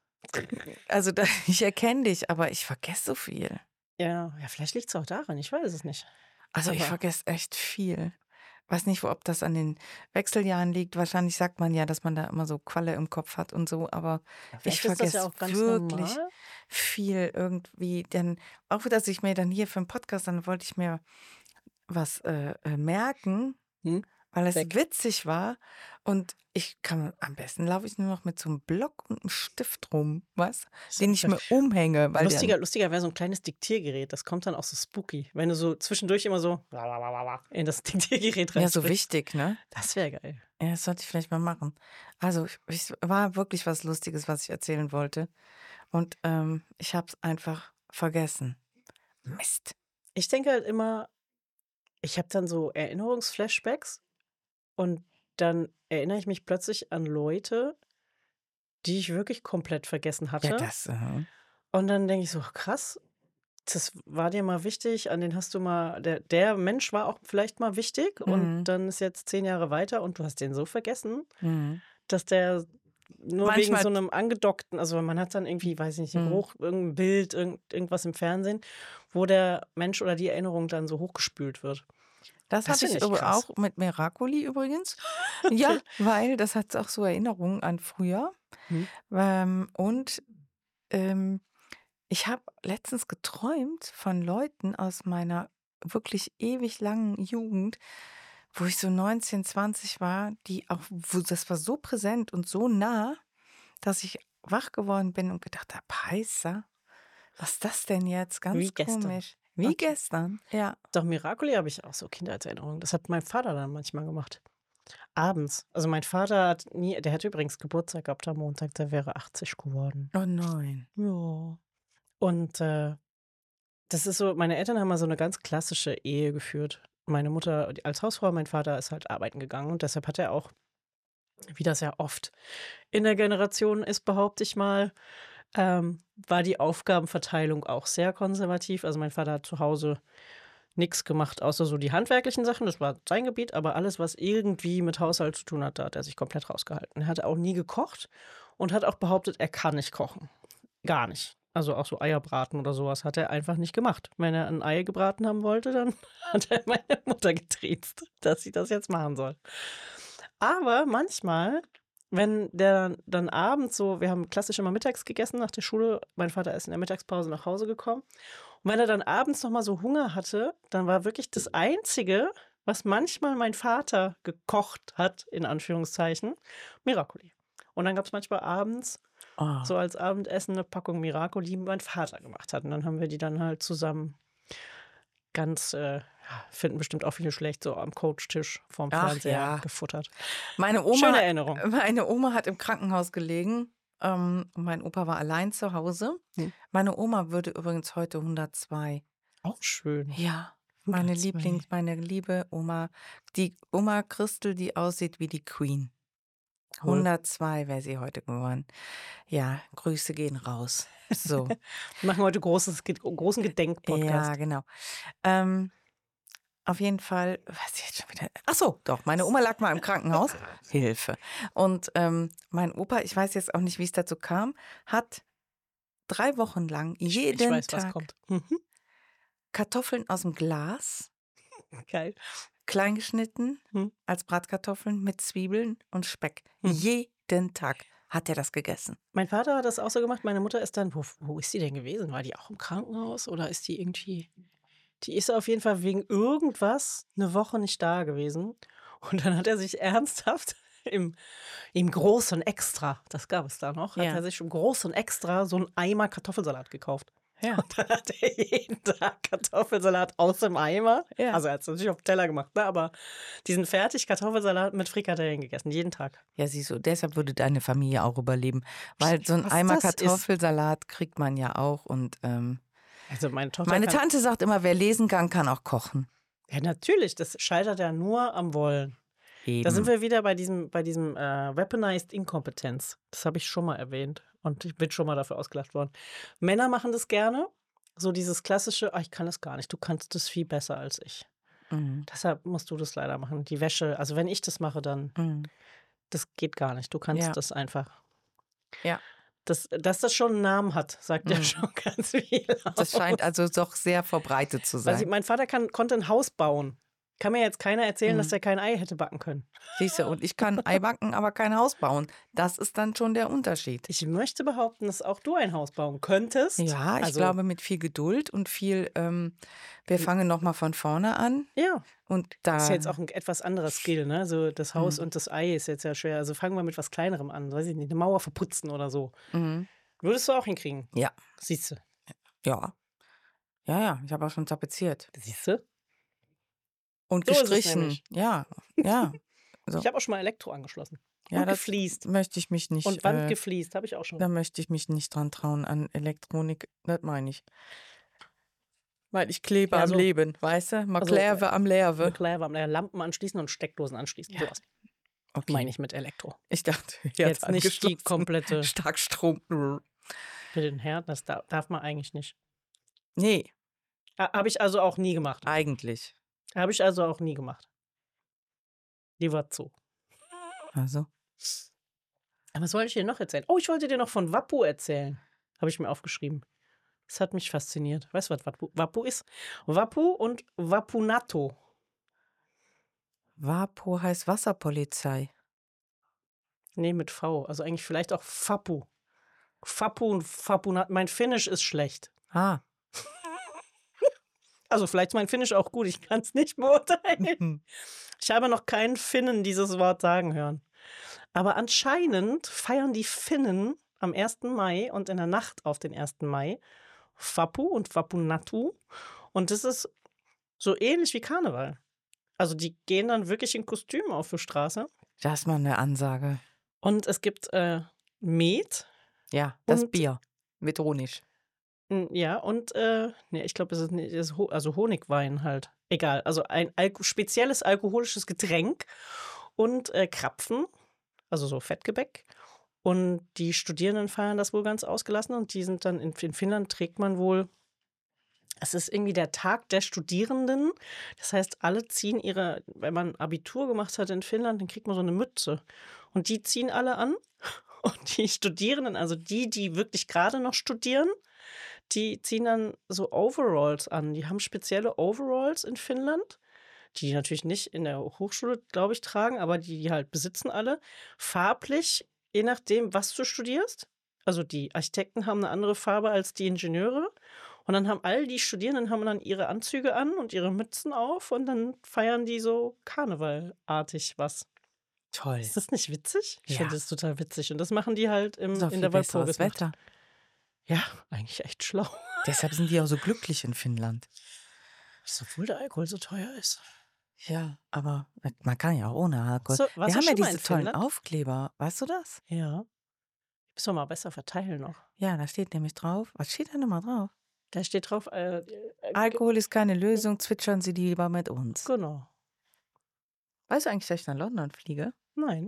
Speaker 3: Also da, ich erkenne dich, aber ich vergesse so viel.
Speaker 2: Ja, ja, vielleicht liegt es auch daran. Ich weiß es nicht.
Speaker 3: Also ich
Speaker 2: Aber-
Speaker 3: vergesse echt viel. Weiß nicht, ob das an den Wechseljahren liegt. Wahrscheinlich sagt man ja, dass man da immer so Qualle im Kopf hat und so, aber ich
Speaker 2: Vielleicht ist das
Speaker 3: vergesse
Speaker 2: ja auch ganz
Speaker 3: wirklich
Speaker 2: normal.
Speaker 3: viel irgendwie. Denn auch, dass ich mir dann hier für den Podcast, dann wollte ich mir was äh, äh, merken,
Speaker 2: Hm?
Speaker 3: weil es
Speaker 2: Weg.
Speaker 3: witzig war. Und ich kann, am besten laufe ich nur noch mit so einem Block und einem Stift rum, was? Den ich mir umhänge. Weil
Speaker 2: Lustiger,
Speaker 3: der,
Speaker 2: lustiger wäre so ein kleines Diktiergerät. Das kommt dann auch so spooky. Wenn du so zwischendurch immer so in das Diktiergerät
Speaker 3: ja, so
Speaker 2: reinsprichst.
Speaker 3: wichtig, ne?
Speaker 2: Das wäre geil.
Speaker 3: Ja, das sollte ich vielleicht mal machen. Also, ich, ich war wirklich was Lustiges, was ich erzählen wollte. Und ähm, ich habe es einfach vergessen. Mist.
Speaker 2: Ich denke halt immer, ich habe dann so Erinnerungsflashbacks und dann erinnere ich mich plötzlich an Leute, die ich wirklich komplett vergessen hatte.
Speaker 3: Ja, das. Äh,
Speaker 2: Und dann denke ich so, krass, das war dir mal wichtig, an den hast du mal, der, der Mensch war auch vielleicht mal wichtig und
Speaker 3: Mhm.
Speaker 2: dann ist jetzt zehn Jahre weiter und du hast den so vergessen,
Speaker 3: mhm.
Speaker 2: dass der nur wegen
Speaker 3: Manchmal-
Speaker 2: so einem angedockten, also man hat dann irgendwie, weiß ich nicht, ein
Speaker 3: Mhm.
Speaker 2: hoch, irgendein Bild, irgend, irgendwas im Fernsehen, wo der Mensch oder die Erinnerung dann so hochgespült wird.
Speaker 3: Das,
Speaker 2: Das
Speaker 3: hatte ich
Speaker 2: finde ich
Speaker 3: aber
Speaker 2: krass.
Speaker 3: auch mit Miracoli übrigens. Ja, weil das hat auch so Erinnerungen an früher.
Speaker 2: Hm.
Speaker 3: Ähm, und ähm, ich habe letztens geträumt von Leuten aus meiner wirklich ewig langen Jugend, wo ich so neunzehn, zwanzig war, die auch, wo das war so präsent und so nah, dass ich wach geworden bin und gedacht habe, Heißer, was ist das denn jetzt? Ganz
Speaker 2: Wie gestern.
Speaker 3: komisch. Wie
Speaker 2: Okay.
Speaker 3: gestern, ja.
Speaker 2: Doch, Miracoli habe ich auch so Kindheitserinnerungen. Das hat mein Vater dann manchmal gemacht. Abends. Also mein Vater hat nie, der hat übrigens Geburtstag gehabt am Montag, der wäre achtzig geworden.
Speaker 3: Oh nein.
Speaker 2: Ja. Und äh, das ist so, meine Eltern haben mal so eine ganz klassische Ehe geführt. Meine Mutter als Hausfrau, mein Vater ist halt arbeiten gegangen und deshalb hat er auch, wie das ja oft in der Generation ist, behaupte ich mal, ähm, war die Aufgabenverteilung auch sehr konservativ. Also mein Vater hat zu Hause nichts gemacht, außer so die handwerklichen Sachen. Das war sein Gebiet, aber alles, was irgendwie mit Haushalt zu tun hat, da hat er sich komplett rausgehalten. Er hat auch nie gekocht und hat auch behauptet, er kann nicht kochen. Gar nicht. Also auch so Eierbraten oder sowas hat er einfach nicht gemacht. Wenn er ein Ei gebraten haben wollte, dann hat er meine Mutter getriezt, dass sie das jetzt machen soll. Aber manchmal, wenn der dann abends so, wir haben klassisch immer mittags gegessen nach der Schule, mein Vater ist in der Mittagspause nach Hause gekommen. Und wenn er dann abends noch mal so Hunger hatte, dann war wirklich das Einzige, was manchmal mein Vater gekocht hat, in Anführungszeichen, Miracoli. Und dann gab es manchmal abends
Speaker 3: Oh.
Speaker 2: so als Abendessen eine Packung Miracoli, die mein Vater gemacht hat. Und dann haben wir die dann halt zusammen ganz, äh, ja, finden bestimmt auch viele schlecht, so am Couchtisch vorm
Speaker 3: Ach
Speaker 2: Fernseher
Speaker 3: ja.
Speaker 2: gefuttert.
Speaker 3: Meine
Speaker 2: Schöne
Speaker 3: Oma,
Speaker 2: Erinnerung.
Speaker 3: meine Oma hat im Krankenhaus gelegen. Ähm, und mein Opa war allein zu Hause.
Speaker 2: Hm.
Speaker 3: Meine Oma würde übrigens heute hundertzwei.
Speaker 2: Auch schön.
Speaker 3: Ja, meine
Speaker 2: hundertzwei.
Speaker 3: Lieblings, meine liebe Oma, die Oma Christel, die aussieht wie die Queen.
Speaker 2: Cool.
Speaker 3: hundertzwei wäre sie heute geworden. Ja, Grüße gehen raus. So,
Speaker 2: Wir machen heute großes, ge- großen Gedenkpodcast.
Speaker 3: ja, genau. Ähm, auf jeden Fall, was jetzt schon wieder? Ach so, doch, meine Oma lag mal im Krankenhaus. Hilfe. Und ähm, mein Opa, ich weiß jetzt auch nicht, wie es dazu kam, hat drei Wochen lang
Speaker 2: Ich,
Speaker 3: jeden
Speaker 2: ich weiß, was
Speaker 3: Tag
Speaker 2: kommt. Mhm.
Speaker 3: Kartoffeln aus dem Glas,
Speaker 2: Geil.
Speaker 3: klein geschnitten,
Speaker 2: Hm.
Speaker 3: als Bratkartoffeln mit Zwiebeln und Speck.
Speaker 2: Hm.
Speaker 3: Jeden Tag hat er das gegessen.
Speaker 2: Mein Vater hat das auch so gemacht. Meine Mutter ist dann, wo, wo ist die denn gewesen? War die auch im Krankenhaus oder ist die irgendwie, die ist auf jeden Fall wegen irgendwas eine Woche nicht da gewesen. Und dann hat er sich ernsthaft im, im großen Extra, das gab es da noch, hat
Speaker 3: Ja.
Speaker 2: er sich im großen Extra so einen Eimer Kartoffelsalat gekauft.
Speaker 3: Ja.
Speaker 2: Und dann hat er jeden Tag Kartoffelsalat aus dem Eimer.
Speaker 3: Ja.
Speaker 2: Also er hat es natürlich auf den Teller gemacht, ne? Aber diesen fertig Kartoffelsalat mit Frikadellen gegessen, jeden Tag.
Speaker 3: Ja, siehst du, deshalb würde deine Familie auch überleben. Weil so ein
Speaker 2: Was
Speaker 3: Eimer
Speaker 2: das ist.
Speaker 3: Kartoffelsalat kriegt man ja auch. Und ähm,
Speaker 2: Also meine Tochter
Speaker 3: meine
Speaker 2: kann,
Speaker 3: Tante sagt immer, wer lesen kann, kann auch kochen.
Speaker 2: ja natürlich, das scheitert ja nur am Wollen.
Speaker 3: Eben.
Speaker 2: Da sind wir wieder bei diesem, bei diesem äh, Weaponized Inkompetenz. Das habe ich schon mal erwähnt und ich bin schon mal dafür ausgelacht worden. Männer machen das gerne, so dieses klassische, ah, ich kann das gar nicht, du kannst das viel besser als ich.
Speaker 3: Mhm.
Speaker 2: Deshalb musst du das leider machen. Die Wäsche, also wenn ich das mache, dann,
Speaker 3: Mhm.
Speaker 2: das geht gar nicht. Du kannst
Speaker 3: Ja.
Speaker 2: das einfach.
Speaker 3: Ja.
Speaker 2: Das, dass das schon einen Namen hat, sagt ja
Speaker 3: Mhm.
Speaker 2: schon ganz viel aus.
Speaker 3: Das scheint also doch sehr verbreitet zu
Speaker 2: Weil sie,
Speaker 3: sein.
Speaker 2: mein Vater kann, konnte ein Haus bauen. Kann mir jetzt keiner erzählen,
Speaker 3: Mhm.
Speaker 2: dass er kein Ei hätte backen können.
Speaker 3: Siehst du, und ich kann Ei backen, aber kein Haus bauen. Das ist dann schon der Unterschied.
Speaker 2: Ich möchte behaupten, dass auch du ein Haus bauen könntest.
Speaker 3: Ja, ich
Speaker 2: also,
Speaker 3: glaube mit viel Geduld und viel, ähm, wir fangen nochmal von vorne an.
Speaker 2: Ja,
Speaker 3: Und da.
Speaker 2: ist ja jetzt auch ein etwas anderer Skill, ne? So das Haus
Speaker 3: Mhm.
Speaker 2: und das Ei ist jetzt ja schwer. Also fangen wir mit was Kleinerem an. Weiß ich nicht, eine Mauer verputzen oder so.
Speaker 3: Mhm.
Speaker 2: Würdest du auch hinkriegen?
Speaker 3: Ja,
Speaker 2: Siehst du.
Speaker 3: ja. Ja, ja, ich habe auch schon tapeziert.
Speaker 2: Siehst du?
Speaker 3: Und
Speaker 2: So ist es
Speaker 3: gestrichen.
Speaker 2: nämlich.
Speaker 3: Ja, ja. So.
Speaker 2: Ich habe auch schon mal Elektro angeschlossen.
Speaker 3: Ja,
Speaker 2: und
Speaker 3: das
Speaker 2: gefliest.
Speaker 3: möchte ich mich nicht.
Speaker 2: Und Wand
Speaker 3: äh,
Speaker 2: gefliest, habe ich auch schon.
Speaker 3: Da möchte ich mich nicht dran trauen an Elektronik. Das meine ich. Weil ich klebe
Speaker 2: Ja,
Speaker 3: am
Speaker 2: so-
Speaker 3: Leben, weißt du? Man
Speaker 2: also,
Speaker 3: klebe am Lerve.
Speaker 2: Clever, Lampen anschließen und Steckdosen anschließen.
Speaker 3: Ja.
Speaker 2: Sowas
Speaker 3: Okay.
Speaker 2: meine ich mit Elektro.
Speaker 3: Ich dachte,
Speaker 2: Jetzt nicht die
Speaker 3: angeschlossen.
Speaker 2: komplette
Speaker 3: Starkstrom.
Speaker 2: für den Herd. Das darf, darf man eigentlich nicht.
Speaker 3: Nee,
Speaker 2: Habe ich also auch nie gemacht.
Speaker 3: eigentlich.
Speaker 2: Habe ich also auch nie gemacht. Die war zu.
Speaker 3: Also.
Speaker 2: Aber was wollte ich dir noch erzählen? Oh, ich wollte dir noch von Wappu erzählen. Habe ich mir aufgeschrieben. Das hat mich fasziniert. Weißt du, was Wappu, Wappu ist? Wappu und Wapunato.
Speaker 3: Wapo heißt Wasserpolizei.
Speaker 2: Nee, mit V. Also eigentlich vielleicht auch Fappu. Fappu und Fapunato. Mein Finnisch ist schlecht.
Speaker 3: Ah.
Speaker 2: Also vielleicht ist mein Finnisch auch gut. Ich kann es nicht beurteilen. Ich habe noch keinen Finnen dieses Wort sagen hören. Aber anscheinend feiern die Finnen am ersten Mai und in der Nacht auf den ersten Mai Wappu und Wappunattu. Und das ist so ähnlich wie Karneval. Also die gehen dann wirklich in Kostümen auf die Straße.
Speaker 3: Das ist mal eine Ansage.
Speaker 2: Und es gibt äh, Met.
Speaker 3: Ja, das
Speaker 2: Und-
Speaker 3: Bier mit Honig.
Speaker 2: Mm, Ja, und äh, nee, ich glaube, es ist, nicht- es ist Ho also Honigwein halt. Egal, also ein Alko spezielles alkoholisches Getränk und äh, Krapfen, also so Fettgebäck. Und die Studierenden feiern das wohl ganz ausgelassen und die sind dann in, in Finnland trägt man wohl, es ist irgendwie der Tag der Studierenden. Das heißt, alle ziehen ihre, wenn man Abitur gemacht hat in Finnland, dann kriegt man so eine Mütze. Und die ziehen alle an. Und die Studierenden, also die, die wirklich gerade noch studieren, die ziehen dann so Overalls an. Die haben spezielle Overalls in Finnland, die die natürlich nicht in der Hochschule, glaube ich, tragen, aber die, die halt besitzen alle. Farblich, je nachdem, was du studierst. Also die Architekten haben eine andere Farbe als die Ingenieure. Und dann haben all die Studierenden haben dann ihre Anzüge an und ihre Mützen auf und dann feiern die so karnevalartig was.
Speaker 3: Toll.
Speaker 2: Ist das nicht witzig? Ich
Speaker 3: Ja.
Speaker 2: finde das total witzig. Und das machen die halt im,
Speaker 3: So
Speaker 2: in
Speaker 3: viel
Speaker 2: der
Speaker 3: besseres
Speaker 2: Walpurgisnacht.
Speaker 3: Wetter.
Speaker 2: Ja, eigentlich echt schlau.
Speaker 3: Deshalb sind die auch so glücklich in Finnland.
Speaker 2: Obwohl der Alkohol so teuer ist.
Speaker 3: Ja, aber man kann ja auch ohne Alkohol.
Speaker 2: So, warst
Speaker 3: Wir
Speaker 2: du
Speaker 3: haben ja
Speaker 2: schon mal
Speaker 3: diese
Speaker 2: in
Speaker 3: tollen
Speaker 2: Finnland?
Speaker 3: Aufkleber. Weißt du das?
Speaker 2: Ja. Müssen wir mal besser verteilen noch.
Speaker 3: Ja, da steht nämlich drauf. Was steht da nochmal drauf?
Speaker 2: Da steht drauf, äh, äh,
Speaker 3: Alkohol ist keine Lösung, zwitschern Sie lieber mit uns.
Speaker 2: genau.
Speaker 3: Weißt du eigentlich, dass ich nach London fliege?
Speaker 2: Nein.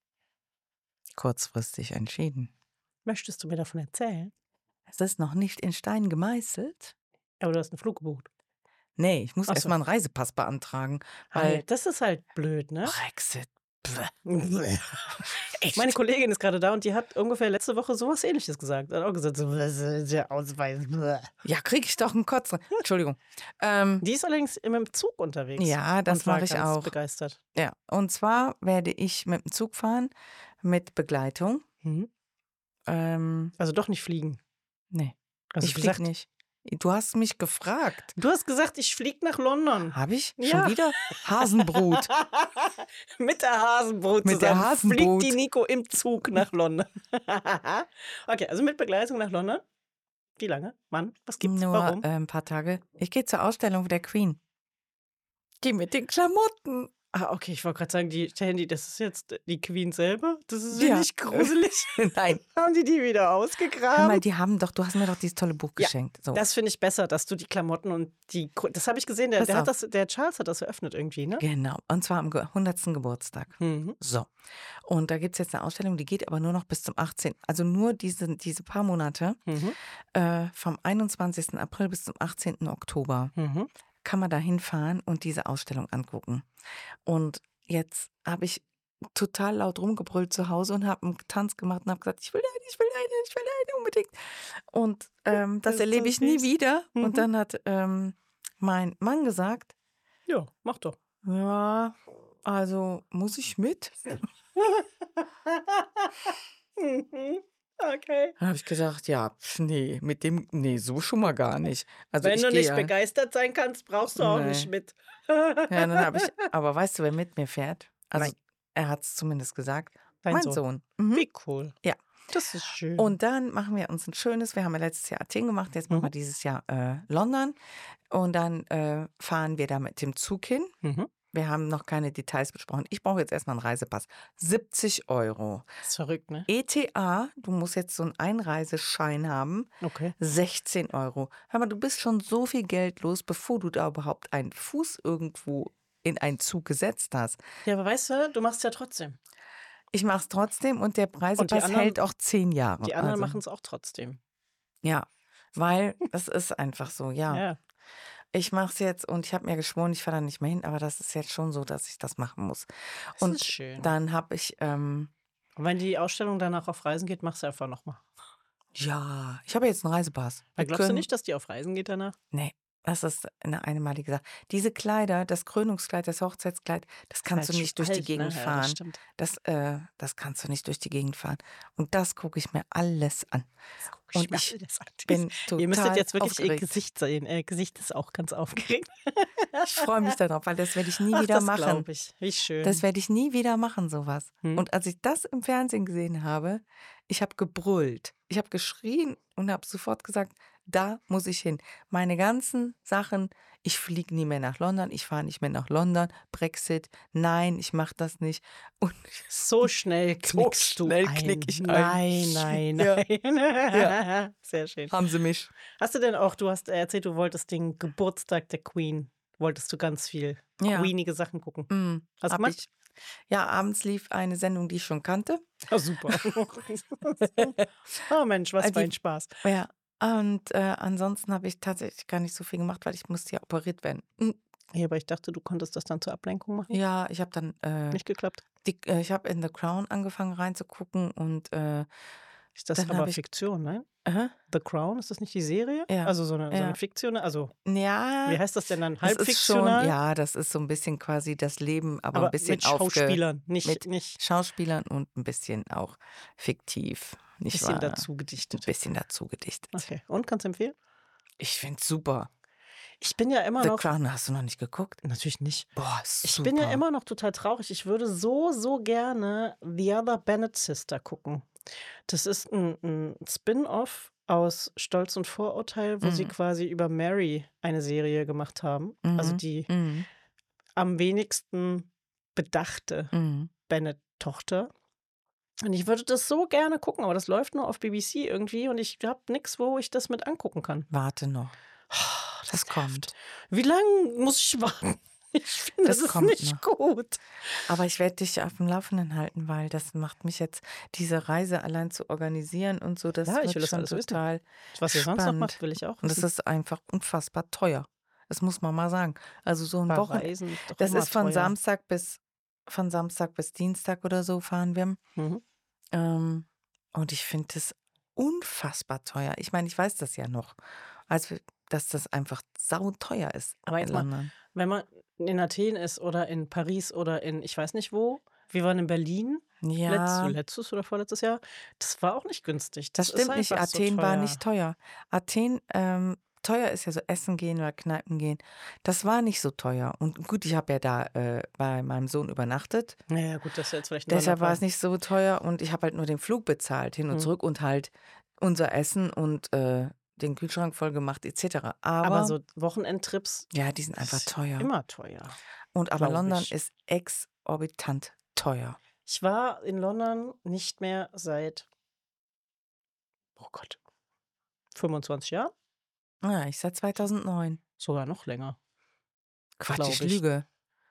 Speaker 3: Kurzfristig entschieden.
Speaker 2: Möchtest du mir davon erzählen?
Speaker 3: Es ist noch nicht in Stein gemeißelt.
Speaker 2: Aber du hast einen Flug gebucht.
Speaker 3: Nee, ich muss
Speaker 2: Ach so.
Speaker 3: erstmal einen Reisepass beantragen,
Speaker 2: Weil
Speaker 3: weil
Speaker 2: das ist halt blöd, ne?
Speaker 3: Brexit. Bleh. Echt?
Speaker 2: Meine Kollegin ist gerade da und die hat ungefähr letzte Woche sowas Ähnliches gesagt. Hat auch gesagt, so, was ist der Ausweis? Bleh.
Speaker 3: Ja, krieg ich doch einen Kotzen. Entschuldigung. Ähm,
Speaker 2: Die ist allerdings immer im Zug unterwegs.
Speaker 3: ja, das
Speaker 2: und war
Speaker 3: mache ich
Speaker 2: ganz
Speaker 3: auch.
Speaker 2: begeistert.
Speaker 3: Ja, und zwar werde ich mit dem Zug fahren, mit Begleitung.
Speaker 2: Mhm.
Speaker 3: Ähm,
Speaker 2: Also doch nicht fliegen.
Speaker 3: nee,
Speaker 2: Also
Speaker 3: ich
Speaker 2: gesagt,
Speaker 3: fliege nicht. Du hast mich gefragt.
Speaker 2: Du hast gesagt, ich fliege nach London.
Speaker 3: Habe ich?
Speaker 2: Ja.
Speaker 3: Schon wieder? Hasenbrut.
Speaker 2: Mit der Hasenbrut
Speaker 3: Mit der
Speaker 2: zusammen
Speaker 3: Hasenbrut.
Speaker 2: fliegt die Nico im Zug nach London. Okay, also mit Begleitung nach London. Wie lange? Wann? Was gibt's?
Speaker 3: Nur
Speaker 2: Warum?
Speaker 3: äh, ein paar Tage. Ich gehe zur Ausstellung der Queen. Geh mit den Klamotten.
Speaker 2: Ah, okay, ich wollte gerade sagen, die Handy, das ist jetzt die Queen selber. Das ist
Speaker 3: Ja.
Speaker 2: wirklich gruselig.
Speaker 3: Nein.
Speaker 2: Haben die die wieder
Speaker 3: Hör mal,
Speaker 2: ausgegraben?
Speaker 3: die haben doch, du hast mir doch dieses tolle Buch
Speaker 2: Ja,
Speaker 3: geschenkt. So.
Speaker 2: Das finde ich besser, dass du die Klamotten und die. Ko- Das habe ich gesehen, der,
Speaker 3: Pass
Speaker 2: der, hat
Speaker 3: auf.
Speaker 2: das, der Charles hat das eröffnet irgendwie, ne?
Speaker 3: Genau. Und zwar am ge- hundertsten Geburtstag.
Speaker 2: Mhm.
Speaker 3: So. Und da gibt es jetzt eine Ausstellung, die geht aber nur noch bis zum achtzehnten. Also nur diese, diese paar Monate,
Speaker 2: Mhm.
Speaker 3: äh, vom einundzwanzigsten April bis zum achtzehnten Oktober,
Speaker 2: Mhm.
Speaker 3: kann man da hinfahren und diese Ausstellung angucken. Und jetzt habe ich total laut rumgebrüllt zu Hause und habe einen Tanz gemacht und habe gesagt, ich will eine, ich will eine, ich will eine unbedingt. Und ähm, das
Speaker 2: Das ist
Speaker 3: erlebe
Speaker 2: so
Speaker 3: ich nie
Speaker 2: süß.
Speaker 3: wieder.
Speaker 2: Mhm.
Speaker 3: Und dann hat ähm, mein Mann gesagt,
Speaker 2: Ja, mach doch.
Speaker 3: ja, also muss ich mit?
Speaker 2: Mhm. Okay.
Speaker 3: Dann habe ich gesagt, ja, pf, nee, mit dem, nee, so schon mal gar nicht. Also
Speaker 2: Wenn
Speaker 3: ich
Speaker 2: du
Speaker 3: gehe
Speaker 2: nicht
Speaker 3: ja,
Speaker 2: begeistert sein kannst, brauchst du auch
Speaker 3: Nee.
Speaker 2: nicht mit.
Speaker 3: ja, dann habe ich, aber weißt du, wer mit mir fährt? Also
Speaker 2: Nein.
Speaker 3: er hat es zumindest gesagt,
Speaker 2: Dein
Speaker 3: mein
Speaker 2: Sohn.
Speaker 3: Sohn. Mhm.
Speaker 2: Wie cool.
Speaker 3: Ja.
Speaker 2: Das ist schön.
Speaker 3: Und dann machen wir uns ein schönes, wir haben ja letztes Jahr Athen gemacht, jetzt machen
Speaker 2: Mhm.
Speaker 3: wir dieses Jahr äh, London. Und dann äh, fahren wir da mit dem Zug hin.
Speaker 2: Mhm.
Speaker 3: Wir haben noch keine Details besprochen. Ich brauche jetzt erstmal einen Reisepass. siebzig Euro.
Speaker 2: Das ist verrückt, ne?
Speaker 3: E T A, du musst jetzt so einen Einreiseschein haben,
Speaker 2: Okay.
Speaker 3: sechzehn Euro. Hör mal, du bist schon so viel Geld los, bevor du da überhaupt einen Fuß irgendwo in einen Zug gesetzt hast.
Speaker 2: Ja, aber weißt du, du machst es ja trotzdem.
Speaker 3: Ich mache es trotzdem und der Reisepass
Speaker 2: anderen-
Speaker 3: hält auch zehn Jahre.
Speaker 2: Die anderen
Speaker 3: Also,
Speaker 2: machen es auch trotzdem.
Speaker 3: Ja, weil das ist einfach so, ja.
Speaker 2: Ja.
Speaker 3: Ich mache es jetzt und ich habe mir geschworen, ich fahre da nicht mehr hin, aber das ist jetzt schon so, dass ich das machen muss.
Speaker 2: Das
Speaker 3: Und
Speaker 2: ist schön.
Speaker 3: dann habe ich, ähm,
Speaker 2: Und wenn die Ausstellung danach auf Reisen geht, machst du einfach nochmal.
Speaker 3: ja, ich habe jetzt einen Reisepass. Wir
Speaker 2: Glaubst du
Speaker 3: können-
Speaker 2: nicht, dass die auf Reisen geht danach?
Speaker 3: Nee, Das ist eine einmalige Sache. Diese Kleider, das Krönungskleid, das Hochzeitskleid, das
Speaker 2: Ist
Speaker 3: kannst
Speaker 2: halt
Speaker 3: du nicht durch die
Speaker 2: alt, ne?
Speaker 3: Gegend
Speaker 2: Ja, das
Speaker 3: fahren.
Speaker 2: stimmt.
Speaker 3: Das, äh, das kannst du nicht durch die Gegend fahren. Und das gucke ich mir alles an.
Speaker 2: Das guck ich
Speaker 3: Und
Speaker 2: mir
Speaker 3: ich
Speaker 2: alles an.
Speaker 3: bin
Speaker 2: Ihr müsstet
Speaker 3: total
Speaker 2: jetzt wirklich ihr
Speaker 3: aufgeregt.
Speaker 2: Gesicht sehen. Ihr Gesicht ist auch ganz aufgeregt.
Speaker 3: Ich freue mich darauf, weil das werde ich nie
Speaker 2: Ach,
Speaker 3: wieder
Speaker 2: das
Speaker 3: machen.
Speaker 2: glaube ich. Wie
Speaker 3: Das
Speaker 2: schön.
Speaker 3: werde ich nie wieder machen, sowas.
Speaker 2: Hm?
Speaker 3: Und als ich das im Fernsehen gesehen habe, ich habe gebrüllt. Ich habe geschrien und habe sofort gesagt, da muss ich hin. Meine ganzen Sachen, ich fliege nie mehr nach London, ich fahre nicht mehr nach London, Brexit, nein, ich mache das nicht. Und
Speaker 2: So schnell
Speaker 3: so
Speaker 2: knickst du
Speaker 3: schnell
Speaker 2: ein.
Speaker 3: knick ich ein.
Speaker 2: Nein, nein,
Speaker 3: Ja,
Speaker 2: nein.
Speaker 3: ja,
Speaker 2: Sehr schön.
Speaker 3: haben sie mich.
Speaker 2: Hast du denn auch, du hast erzählt, du wolltest den Geburtstag der Queen, wolltest du ganz viel
Speaker 3: Ja,
Speaker 2: queenige Sachen gucken.
Speaker 3: mm,
Speaker 2: Hast du
Speaker 3: hab
Speaker 2: gemacht?
Speaker 3: ich. Ja, abends lief eine Sendung, die ich schon kannte.
Speaker 2: Ja, super. Oh Mensch, was
Speaker 3: Äh,
Speaker 2: für ein
Speaker 3: Die,
Speaker 2: Spaß.
Speaker 3: ja, und äh, ansonsten habe ich tatsächlich gar nicht so viel gemacht, weil ich musste ja operiert werden. Mm,
Speaker 2: Ja, aber ich dachte, du konntest das dann zur Ablenkung machen.
Speaker 3: Ja, ich habe dann, äh,
Speaker 2: Nicht geklappt.
Speaker 3: die, äh, ich habe in The Crown angefangen reinzugucken und äh,
Speaker 2: Ist das
Speaker 3: dann
Speaker 2: aber
Speaker 3: habe ich,
Speaker 2: Fiktion, nein?
Speaker 3: äh,
Speaker 2: The Crown, ist das nicht die Serie?
Speaker 3: ja,
Speaker 2: Also so eine, so eine
Speaker 3: ja,
Speaker 2: Fiktion, also wie
Speaker 3: ja,
Speaker 2: heißt das denn dann?
Speaker 3: das ist schon,
Speaker 2: Halbfiktional?
Speaker 3: ja, das ist so ein bisschen quasi das Leben, aber ein
Speaker 2: Aber
Speaker 3: bisschen
Speaker 2: mit
Speaker 3: aufge,
Speaker 2: Schauspielern, nicht,
Speaker 3: mit
Speaker 2: nicht
Speaker 3: Schauspielern und ein bisschen auch fiktiv,
Speaker 2: ein
Speaker 3: nicht
Speaker 2: bisschen
Speaker 3: wahr?
Speaker 2: dazu
Speaker 3: Ein
Speaker 2: gedichtet.
Speaker 3: bisschen dazu gedichtet.
Speaker 2: Okay, und kannst du empfehlen?
Speaker 3: Ich finde es super.
Speaker 2: Ich bin ja immer
Speaker 3: The
Speaker 2: noch,
Speaker 3: Crown hast du noch nicht geguckt?
Speaker 2: natürlich nicht.
Speaker 3: Boah,
Speaker 2: Ich bin ja
Speaker 3: super.
Speaker 2: immer noch total traurig. Ich würde so, so gerne The Other Bennett Sister gucken. Das ist ein, ein Spin-off aus Stolz und Vorurteil, wo sie
Speaker 3: Mhm.
Speaker 2: quasi über Mary eine Serie gemacht haben. Also
Speaker 3: Mhm.
Speaker 2: die
Speaker 3: Mhm.
Speaker 2: am wenigsten bedachte
Speaker 3: Mhm.
Speaker 2: Bennett-Tochter. Und ich würde das so gerne gucken, aber das läuft nur auf B B C irgendwie und ich habe nichts, wo ich das mit angucken kann.
Speaker 3: Warte noch.
Speaker 2: Oh,
Speaker 3: Das
Speaker 2: das
Speaker 3: kommt.
Speaker 2: nervt. Wie lange muss ich warten? Ich finde, das
Speaker 3: Das
Speaker 2: ist
Speaker 3: kommt
Speaker 2: nicht
Speaker 3: noch.
Speaker 2: gut.
Speaker 3: Aber ich werde dich auf dem Laufenden halten, weil das macht mich jetzt, diese Reise allein zu organisieren und so, das
Speaker 2: Ja, ich
Speaker 3: wird
Speaker 2: will das
Speaker 3: schon
Speaker 2: alles wissen.
Speaker 3: total
Speaker 2: Was ihr sonst noch
Speaker 3: spannend.
Speaker 2: macht, will ich auch
Speaker 3: Und das
Speaker 2: wissen.
Speaker 3: ist einfach unfassbar teuer. Das muss man mal sagen. Also so ein Wochen,
Speaker 2: Verreisen ist doch
Speaker 3: das
Speaker 2: immer
Speaker 3: ist von
Speaker 2: teuer.
Speaker 3: Samstag bis von Samstag bis Dienstag oder so fahren wir.
Speaker 2: Mhm.
Speaker 3: Ähm, und ich finde das unfassbar teuer. Ich meine, ich weiß das ja noch, also dass das einfach sauteuer ist
Speaker 2: Aber
Speaker 3: in
Speaker 2: jetzt mal,
Speaker 3: London.
Speaker 2: wenn man in Athen ist oder in Paris oder in, ich weiß nicht wo, wir waren in Berlin letzt,
Speaker 3: Ja,
Speaker 2: letztes oder vorletztes Jahr, das war auch nicht günstig.
Speaker 3: das
Speaker 2: Das ist
Speaker 3: stimmt nicht.
Speaker 2: einfach so
Speaker 3: Athen war
Speaker 2: teuer.
Speaker 3: nicht teuer. Athen, ähm, teuer ist ja so Essen gehen oder Kneipen gehen. Das war nicht so teuer. Und gut, ich habe ja da äh, bei meinem Sohn übernachtet.
Speaker 2: Naja, gut, das ist jetzt vielleicht ein
Speaker 3: Deshalb war es
Speaker 2: Sonderfall.
Speaker 3: nicht so teuer und ich habe halt nur den Flug bezahlt, hin und
Speaker 2: Hm.
Speaker 3: zurück und halt unser Essen und äh, den Kühlschrank voll gemacht et cetera.
Speaker 2: Aber
Speaker 3: Aber
Speaker 2: so Wochenendtrips
Speaker 3: ja, die sind einfach
Speaker 2: ist
Speaker 3: teuer.
Speaker 2: immer teuer,
Speaker 3: Und aber
Speaker 2: glaube
Speaker 3: London
Speaker 2: ich.
Speaker 3: ist exorbitant teuer.
Speaker 2: Ich war in London nicht mehr seit, oh Gott, fünfundzwanzig Jahren,
Speaker 3: Ja, ich seit zweitausendneun.
Speaker 2: sogar noch länger,
Speaker 3: Quatsch, ich
Speaker 2: glaube ich.
Speaker 3: lüge.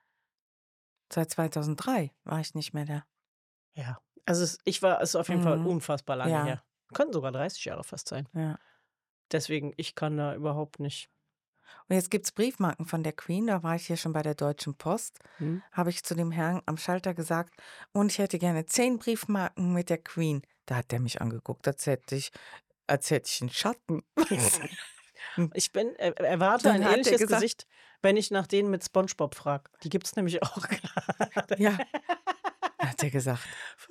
Speaker 3: Seit zweitausenddrei war ich nicht mehr da.
Speaker 2: Ja, also es, ich war, es ist auf jeden Fall
Speaker 3: Mhm.
Speaker 2: unfassbar lange
Speaker 3: Ja,
Speaker 2: her. Können sogar dreißig Jahre fast sein.
Speaker 3: ja.
Speaker 2: Deswegen, ich kann da überhaupt nicht.
Speaker 3: Und jetzt gibt es Briefmarken von der Queen. Da war ich hier schon bei der Deutschen Post.
Speaker 2: Hm?
Speaker 3: Habe ich zu dem Herrn am Schalter gesagt, und ich hätte gerne zehn Briefmarken mit der Queen. Da hat der mich angeguckt, als hätte ich, als hätte ich einen Schatten.
Speaker 2: Ich bin, äh, erwarte
Speaker 3: Dann
Speaker 2: ein
Speaker 3: hat er
Speaker 2: ähnliches
Speaker 3: gesagt,
Speaker 2: Gesicht, wenn ich nach denen mit SpongeBob frage. Die gibt es nämlich auch gerade.
Speaker 3: ja, hat er gesagt,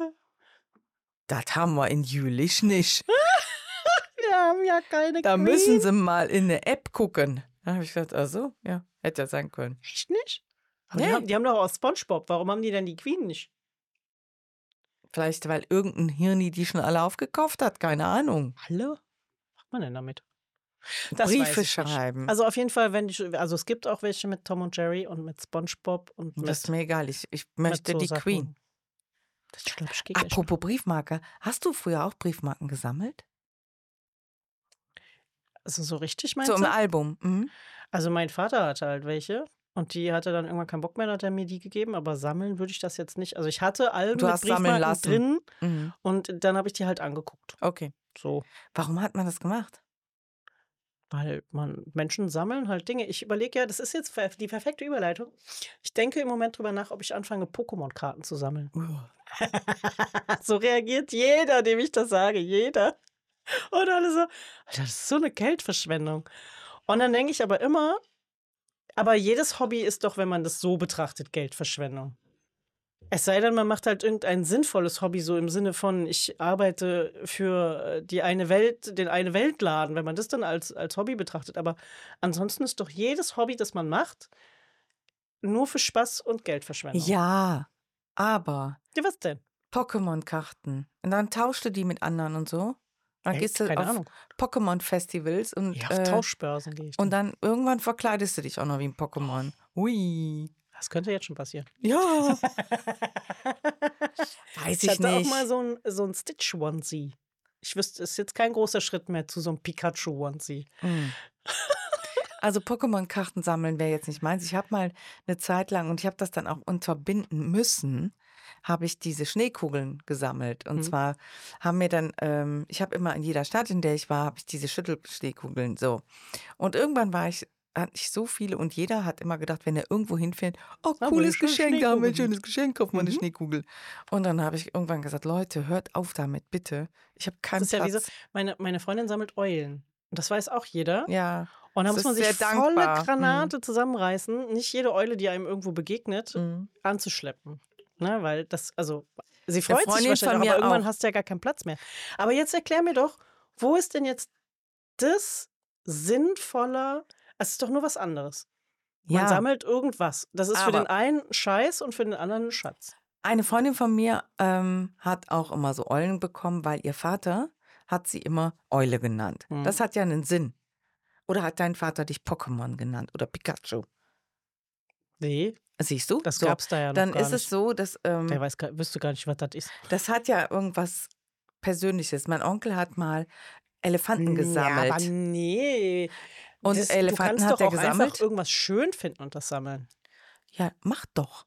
Speaker 3: das haben wir in Jülich nicht.
Speaker 2: Wir haben ja keine
Speaker 3: Da müssen
Speaker 2: Queen.
Speaker 3: Sie mal in eine App gucken. Da habe ich gesagt, ach so, ja, hätte ja sein können.
Speaker 2: Echt nicht? Aber die haben,
Speaker 3: Nee,
Speaker 2: die haben doch auch SpongeBob. Warum haben die denn die Queen nicht?
Speaker 3: vielleicht weil irgendein Hirni die schon alle aufgekauft hat, keine Ahnung.
Speaker 2: Hallo? Was macht man denn damit? Das weiß
Speaker 3: Briefe
Speaker 2: ich nicht.
Speaker 3: schreiben.
Speaker 2: Also auf jeden Fall, wenn die, also es gibt auch welche mit Tom und Jerry und mit SpongeBob und
Speaker 3: Das ist
Speaker 2: mit,
Speaker 3: mir egal, ich, ich
Speaker 2: mit
Speaker 3: möchte
Speaker 2: so
Speaker 3: die Queen.
Speaker 2: Sachen. Das glaube ich geht gleich mal.
Speaker 3: Apropos Briefmarke, hast du früher auch Briefmarken gesammelt?
Speaker 2: Also so richtig
Speaker 3: So
Speaker 2: meinst
Speaker 3: im
Speaker 2: du?
Speaker 3: Album. Mhm.
Speaker 2: Also mein Vater hatte halt welche und die hatte dann irgendwann keinen Bock mehr, da hat er mir die gegeben, aber sammeln würde ich das jetzt nicht. Also ich hatte Alben
Speaker 3: Du
Speaker 2: mit
Speaker 3: hast sammeln
Speaker 2: Briefmarken
Speaker 3: lassen.
Speaker 2: drin
Speaker 3: Mhm.
Speaker 2: und dann habe ich die halt angeguckt.
Speaker 3: Okay.
Speaker 2: So,
Speaker 3: Warum hat man das gemacht?
Speaker 2: weil man Menschen sammeln halt Dinge. Ich überlege ja, das ist jetzt per- die perfekte Überleitung. Ich denke im Moment drüber nach, ob ich anfange, Pokémon-Karten zu sammeln. So reagiert jeder, dem ich das sage. Jeder. Und alle so, Alter, das ist so eine Geldverschwendung. Und dann denke ich aber immer, aber jedes Hobby ist doch, wenn man das so betrachtet, Geldverschwendung. Es sei denn, man macht halt irgendein sinnvolles Hobby, so im Sinne von, ich arbeite für die eine Welt, den eine Weltladen, wenn man das dann als, als Hobby betrachtet. Aber ansonsten ist doch jedes Hobby, das man macht, nur für Spaß und Geldverschwendung.
Speaker 3: Ja, aber
Speaker 2: Ja, was denn?
Speaker 3: Pokémon-Karten. Und dann tauschst du die mit anderen und so. Dann
Speaker 2: Ey,
Speaker 3: gehst du
Speaker 2: keine
Speaker 3: auf
Speaker 2: Ahnung.
Speaker 3: Pokémon-Festivals und,
Speaker 2: Ja, auf
Speaker 3: äh,
Speaker 2: Tauschbörsen gehe ich
Speaker 3: und
Speaker 2: dann.
Speaker 3: dann irgendwann verkleidest du dich auch noch wie ein Pokémon. Ui.
Speaker 2: Das könnte jetzt schon passieren.
Speaker 3: Ja, weiß
Speaker 2: Ich
Speaker 3: ich
Speaker 2: hatte auch mal
Speaker 3: nicht.
Speaker 2: so ein, so ein Stitch-Onesie. Ich wüsste, es ist jetzt kein großer Schritt mehr zu so einem Pikachu-Onesie.
Speaker 3: Mm. Also Pokémon-Karten sammeln wäre jetzt nicht meins. Ich habe mal eine Zeit lang, und ich habe das dann auch unterbinden müssen, habe ich diese Schneekugeln gesammelt. Und
Speaker 2: Mhm.
Speaker 3: zwar haben mir dann, ähm, ich habe immer in jeder Stadt, in der ich war, habe ich diese Schüttelschneekugeln so. Und irgendwann war ich, hatte ich so viele und jeder hat immer gedacht, wenn er irgendwo hinfährt, oh,
Speaker 2: Ah,
Speaker 3: cooles
Speaker 2: schöne
Speaker 3: Geschenk, da haben wir ein
Speaker 2: Schneekugel.
Speaker 3: schönes Geschenk, kauf mal eine
Speaker 2: Mhm.
Speaker 3: Schneekugel. Und dann habe ich irgendwann gesagt, Leute, hört auf damit, bitte. Ich habe
Speaker 2: Das
Speaker 3: keinen
Speaker 2: ist ja wie so,
Speaker 3: Platz.
Speaker 2: meine, meine Freundin sammelt Eulen. Und das weiß auch jeder.
Speaker 3: Ja,
Speaker 2: Und da
Speaker 3: es
Speaker 2: muss man
Speaker 3: ist
Speaker 2: sich
Speaker 3: sehr
Speaker 2: volle
Speaker 3: dankbar. Mm,
Speaker 2: Granate zusammenreißen, nicht jede Eule, die einem irgendwo begegnet,
Speaker 3: mm.
Speaker 2: anzuschleppen. Ne, weil das, also, sie
Speaker 3: Eine
Speaker 2: freut sich
Speaker 3: Freundin
Speaker 2: wahrscheinlich
Speaker 3: von
Speaker 2: auch, aber
Speaker 3: mir
Speaker 2: irgendwann
Speaker 3: auch.
Speaker 2: hast du ja gar keinen Platz mehr. Aber jetzt erklär mir doch, wo ist denn jetzt das sinnvoller? Es ist doch nur was anderes. Man
Speaker 3: Ja,
Speaker 2: sammelt irgendwas. Das ist für den
Speaker 3: aber
Speaker 2: einen Scheiß und für den anderen ein Schatz.
Speaker 3: eine Freundin von mir ähm, hat auch immer so Eulen bekommen, weil ihr Vater hat sie immer Eule genannt.
Speaker 2: Hm.
Speaker 3: Das hat ja einen Sinn. Oder hat dein Vater dich Pokémon genannt oder Pikachu?
Speaker 2: Nee,
Speaker 3: Siehst du?
Speaker 2: das
Speaker 3: So,
Speaker 2: gab's da ja noch
Speaker 3: dann
Speaker 2: gar
Speaker 3: ist es
Speaker 2: nicht.
Speaker 3: so, dass
Speaker 2: Der
Speaker 3: ähm,
Speaker 2: weiß, gar- wüsste gar nicht, was das ist.
Speaker 3: das hat ja irgendwas Persönliches. Mein Onkel hat mal Elefanten
Speaker 2: Ja, aber
Speaker 3: gesammelt.
Speaker 2: nee.
Speaker 3: Und
Speaker 2: Das, du
Speaker 3: Elefanten
Speaker 2: kannst
Speaker 3: hat
Speaker 2: doch
Speaker 3: er
Speaker 2: auch einfach
Speaker 3: gesammelt.
Speaker 2: irgendwas schön finden und das sammeln.
Speaker 3: Ja, mach doch.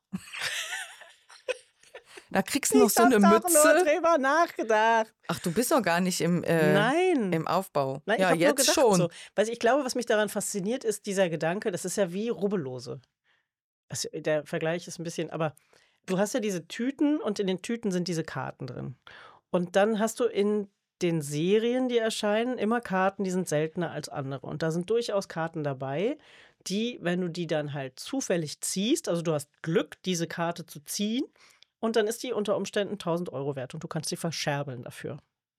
Speaker 3: Da kriegst du noch
Speaker 2: Ich
Speaker 3: so
Speaker 2: hab
Speaker 3: eine
Speaker 2: doch nur
Speaker 3: Mütze.
Speaker 2: drüber nachgedacht.
Speaker 3: Ach, du bist doch gar nicht im, äh,
Speaker 2: Nein.
Speaker 3: im Aufbau.
Speaker 2: Nein, ich
Speaker 3: Ja,
Speaker 2: habe nur
Speaker 3: jetzt
Speaker 2: gedacht
Speaker 3: schon.
Speaker 2: so. Weil ich glaube, was mich daran fasziniert, ist dieser Gedanke, das ist ja wie Rubbellose. Also, der Vergleich ist ein bisschen, aber du hast ja diese Tüten und in den Tüten sind diese Karten drin. Und dann hast du in den Serien, die erscheinen, immer Karten, die sind seltener als andere. Und da sind durchaus Karten dabei, die, wenn du die dann halt zufällig ziehst, also du hast Glück, diese Karte zu ziehen, und dann ist die unter Umständen tausend Euro wert und du kannst sie verscherbeln dafür.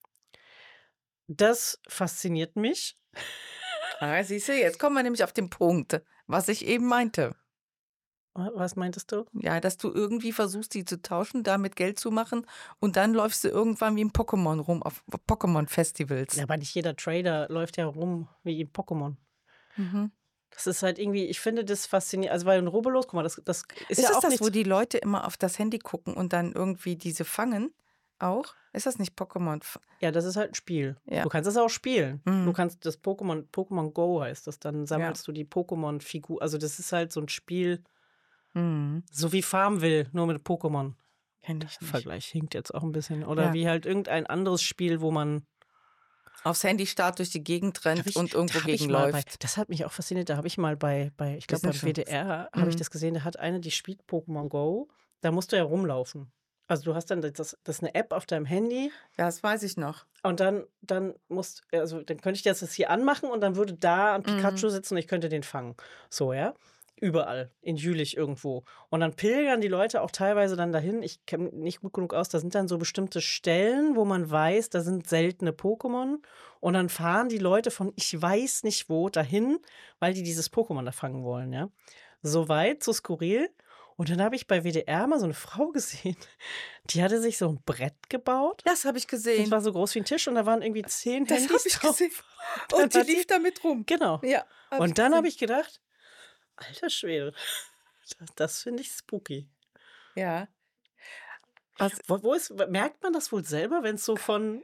Speaker 2: Das fasziniert mich.
Speaker 3: Ah, siehst du, jetzt kommen wir nämlich auf den Punkt, was ich eben meinte.
Speaker 2: Was meintest du?
Speaker 3: Ja, dass du irgendwie versuchst, die zu tauschen, damit Geld zu machen und dann läufst du irgendwann wie ein Pokémon rum auf Pokémon-Festivals.
Speaker 2: Ja, aber nicht jeder Trader läuft ja rum wie ein Pokémon.
Speaker 3: Mhm.
Speaker 2: Das ist halt irgendwie, ich finde das faszinierend. Also, weil ein Rubbellos, guck mal, das, das ist,
Speaker 3: Ist
Speaker 2: ja
Speaker 3: das
Speaker 2: auch
Speaker 3: das,
Speaker 2: nichts.
Speaker 3: wo die Leute immer auf das Handy gucken und dann irgendwie diese fangen? Auch? Ist das nicht Pokémon? F-
Speaker 2: Ja, das ist halt ein Spiel.
Speaker 3: Ja.
Speaker 2: Du kannst es auch spielen.
Speaker 3: Mhm.
Speaker 2: Du kannst das Pokémon, Pokémon Go heißt das, dann sammelst du die Pokémon-Figur. Also, das ist halt so ein Spiel,
Speaker 3: Mhm.
Speaker 2: so wie Farmville, nur mit Pokémon.
Speaker 3: Kenn
Speaker 2: Der
Speaker 3: ich nicht.
Speaker 2: Vergleich hinkt jetzt auch ein bisschen. Oder
Speaker 3: Ja.
Speaker 2: wie halt irgendein anderes Spiel, wo man.
Speaker 3: Aufs Handy starrt, durch die Gegend
Speaker 2: Da
Speaker 3: rennt
Speaker 2: hab ich,
Speaker 3: und irgendwo
Speaker 2: da hab ich
Speaker 3: gegen
Speaker 2: mal bei,
Speaker 3: läuft.
Speaker 2: das hat mich auch fasziniert. Da habe ich mal bei, bei ich
Speaker 3: Wir
Speaker 2: glaube
Speaker 3: sind
Speaker 2: beim
Speaker 3: schon-
Speaker 2: W D R, habe ich
Speaker 3: Mhm.
Speaker 2: das gesehen, da hat eine, die spielt Pokémon Go. Da musst du ja rumlaufen. Also du hast dann, das, das ist eine App auf deinem Handy
Speaker 3: Ja, das weiß ich noch.
Speaker 2: und dann, dann musst, also dann könnte ich das jetzt hier anmachen und dann würde da ein
Speaker 3: Mhm.
Speaker 2: Pikachu sitzen und ich könnte den fangen. So, ja. Überall, in Jülich irgendwo. Und dann pilgern die Leute auch teilweise dann dahin. Ich kenne nicht gut genug aus. Da sind dann so bestimmte Stellen, wo man weiß, da sind seltene Pokémon. Und dann fahren die Leute von ich weiß nicht wo dahin, weil die dieses Pokémon da fangen wollen, ja. So weit, so skurril. Und dann habe ich bei W D R mal so eine Frau gesehen, die hatte sich so ein Brett gebaut.
Speaker 3: Das habe ich
Speaker 2: Das
Speaker 3: gesehen.
Speaker 2: war so groß wie ein Tisch und da waren irgendwie zehn
Speaker 3: Das
Speaker 2: Handys
Speaker 3: habe ich
Speaker 2: drauf.
Speaker 3: gesehen.
Speaker 2: Dann
Speaker 3: Und die
Speaker 2: hat die-
Speaker 3: lief damit rum.
Speaker 2: Genau.
Speaker 3: Ja. hab
Speaker 2: Und dann habe
Speaker 3: gesehen.
Speaker 2: ich gedacht, alter Schwede, das, das finde ich spooky.
Speaker 3: Ja. Was,
Speaker 2: Wo, wo ist, merkt man das wohl selber, wenn es so von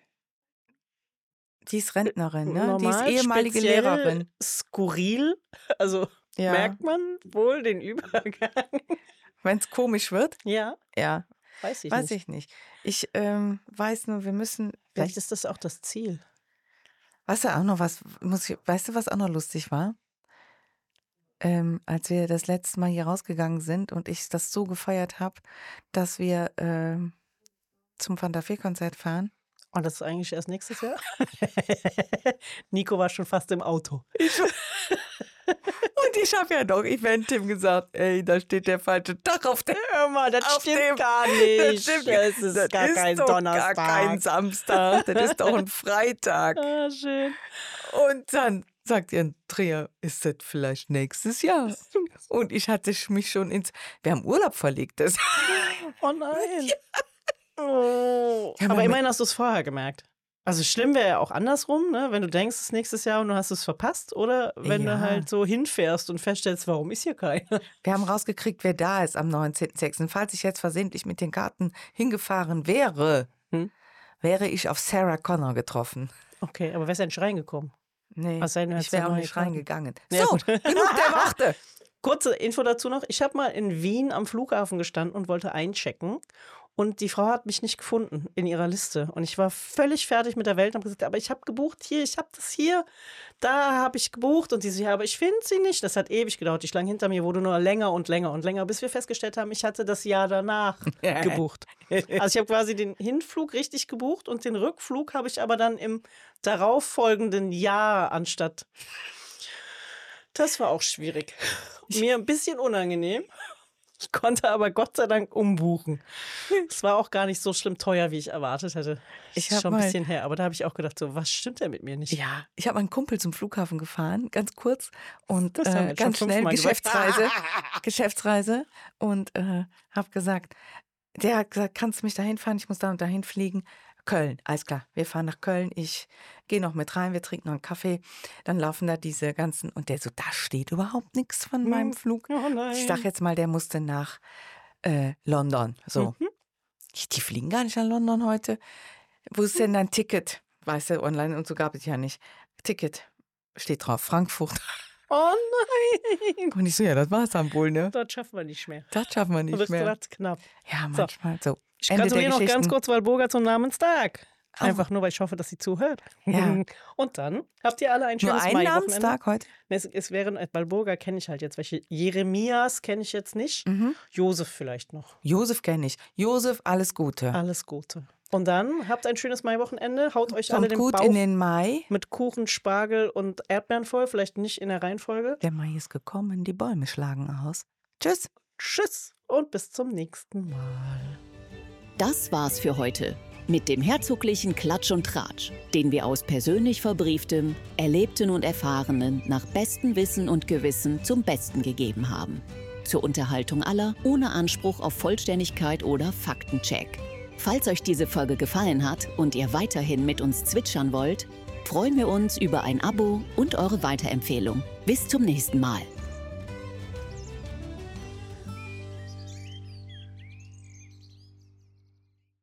Speaker 3: die ist Rentnerin, ne? Die ist
Speaker 2: normal,
Speaker 3: ehemalige
Speaker 2: speziell,
Speaker 3: Lehrerin.
Speaker 2: skurril, also
Speaker 3: Ja.
Speaker 2: merkt man wohl den Übergang?
Speaker 3: Wenn es komisch wird.
Speaker 2: Ja,
Speaker 3: Ja,
Speaker 2: weiß ich
Speaker 3: weiß
Speaker 2: nicht.
Speaker 3: ich nicht. Ich ähm, weiß nur, wir müssen.
Speaker 2: Vielleicht ist das auch das Ziel.
Speaker 3: Weißt du auch noch was? Muss ich, weißt du, was auch noch lustig war? Ähm, als wir das letzte Mal hier rausgegangen sind und ich das so gefeiert habe, dass wir ähm, zum Van der Fee-Konzert fahren.
Speaker 2: Und das ist eigentlich erst nächstes Jahr? Nico war schon fast im Auto.
Speaker 3: Und ich habe ja noch Eventim gesagt, ey, da steht der falsche Tag auf dem.
Speaker 2: Hör mal, das
Speaker 3: auf
Speaker 2: stimmt
Speaker 3: dem,
Speaker 2: gar nicht.
Speaker 3: Das, stimmt,
Speaker 2: das ist
Speaker 3: das
Speaker 2: gar
Speaker 3: ist
Speaker 2: kein
Speaker 3: doch
Speaker 2: Donnerstag.
Speaker 3: Gar kein Samstag. Das ist doch ein Freitag.
Speaker 2: Ah, schön.
Speaker 3: Und dann sagt ihr Andrea, ist das vielleicht nächstes Jahr? Und ich hatte mich schon ins. Wir haben Urlaub verlegt. Das.
Speaker 2: Oh nein. Ja. Oh.
Speaker 3: Ja,
Speaker 2: aber immerhin hast du es vorher gemerkt. Also schlimm wäre ja auch andersrum, ne? Wenn du denkst, es ist nächstes Jahr und du hast es verpasst. Oder wenn
Speaker 3: Ja.
Speaker 2: du halt so hinfährst und feststellst, warum ist hier keiner?
Speaker 3: Wir haben rausgekriegt, wer da ist am neunzehnten sechsten Falls ich jetzt versehentlich mit den Karten hingefahren wäre,
Speaker 2: Hm?
Speaker 3: wäre ich auf Sarah Connor getroffen.
Speaker 2: Okay, aber wer ist denn nicht reingekommen?
Speaker 3: Nee,
Speaker 2: Was sei denn,
Speaker 3: ich
Speaker 2: jetzt
Speaker 3: wäre
Speaker 2: so
Speaker 3: auch
Speaker 2: neue
Speaker 3: nicht
Speaker 2: Karten?
Speaker 3: reingegangen.
Speaker 2: Ja,
Speaker 3: so,
Speaker 2: gut.
Speaker 3: genug der Worte.
Speaker 2: Kurze Info dazu noch. Ich habe mal in Wien am Flughafen gestanden und wollte einchecken. Und die Frau hat mich nicht gefunden in ihrer Liste. Und ich war völlig fertig mit der Welt und habe gesagt, aber ich habe gebucht hier, ich habe das hier, da habe ich gebucht. Und die so, ja, aber ich finde sie nicht. Das hat ewig gedauert. Die Schlange hinter mir wurde nur länger und länger und länger, bis wir festgestellt haben, ich hatte das Jahr danach gebucht. Also ich habe quasi den Hinflug richtig gebucht und den Rückflug habe ich aber dann im darauffolgenden Jahr anstatt. Das war auch schwierig. Mir ein bisschen unangenehm. Ich konnte aber Gott sei Dank umbuchen. Es war auch gar nicht so schlimm teuer, wie ich erwartet hätte.
Speaker 3: Ich
Speaker 2: Ist
Speaker 3: hab
Speaker 2: schon ein
Speaker 3: mal-
Speaker 2: bisschen her. Aber da habe ich auch gedacht, so, was stimmt denn mit mir nicht?
Speaker 3: Ja, ich habe meinen Kumpel zum Flughafen gefahren, ganz kurz und
Speaker 2: Das haben wir
Speaker 3: äh,
Speaker 2: jetzt
Speaker 3: ganz
Speaker 2: schon
Speaker 3: schnell
Speaker 2: fünfmal gesagt.
Speaker 3: Geschäftsreise, Geschäftsreise und äh, habe gesagt, der hat gesagt, kannst du mich dahin fahren? Ich muss da und dahin fliegen. Köln, alles klar, wir fahren nach Köln, ich gehe noch mit rein, wir trinken noch einen Kaffee, dann laufen da diese ganzen, und der so, da steht überhaupt nichts von meinem Flug.
Speaker 2: Oh nein.
Speaker 3: Ich sag jetzt mal, der musste nach äh, London, so.
Speaker 2: Mhm.
Speaker 3: Die, die fliegen gar nicht nach London heute. Wo ist denn dein Ticket? Weißt du, online und so gab es ja nicht. Ticket, steht drauf, Frankfurt.
Speaker 2: Oh nein.
Speaker 3: Und ich so, ja, das war's dann wohl, ne?
Speaker 2: Das schaffen wir nicht mehr.
Speaker 3: Das schaffen wir
Speaker 2: Das
Speaker 3: nicht
Speaker 2: wird
Speaker 3: mehr.
Speaker 2: gerade knapp.
Speaker 3: Ja, manchmal so.
Speaker 2: Ich
Speaker 3: Ende der
Speaker 2: gratuliere noch ganz
Speaker 3: Geschichten.
Speaker 2: kurz Walburga zum Namenstag.
Speaker 3: Oh.
Speaker 2: Einfach nur, weil ich hoffe, dass sie zuhört.
Speaker 3: Ja.
Speaker 2: Und dann habt ihr alle ein
Speaker 3: Nur
Speaker 2: schönes
Speaker 3: einen
Speaker 2: Maiwochenende.
Speaker 3: Namenstag heute?
Speaker 2: Es, es wären, äh, Walburga kenne ich halt jetzt welche. Jeremias kenne ich jetzt nicht.
Speaker 3: Mhm.
Speaker 2: Josef vielleicht noch.
Speaker 3: Josef kenne ich. Josef, alles Gute.
Speaker 2: Alles Gute. Und dann habt ein schönes Maiwochenende. Haut euch alle
Speaker 3: Kommt
Speaker 2: den
Speaker 3: gut
Speaker 2: Bauch
Speaker 3: in den Mai.
Speaker 2: mit Kuchen, Spargel und Erdbeeren voll. Vielleicht nicht in der Reihenfolge.
Speaker 3: Der Mai ist gekommen, die Bäume schlagen aus. Tschüss.
Speaker 2: Tschüss und bis zum nächsten Mal.
Speaker 1: Das war's für heute mit dem herzoglichen Klatsch und Tratsch, den wir aus persönlich Verbrieftem, Erlebten und Erfahrenen nach bestem Wissen und Gewissen zum Besten gegeben haben. Zur Unterhaltung aller, ohne Anspruch auf Vollständigkeit oder Faktencheck. Falls euch diese Folge gefallen hat und ihr weiterhin mit uns zwitschern wollt, freuen wir uns über ein Abo und eure Weiterempfehlung. Bis zum nächsten Mal.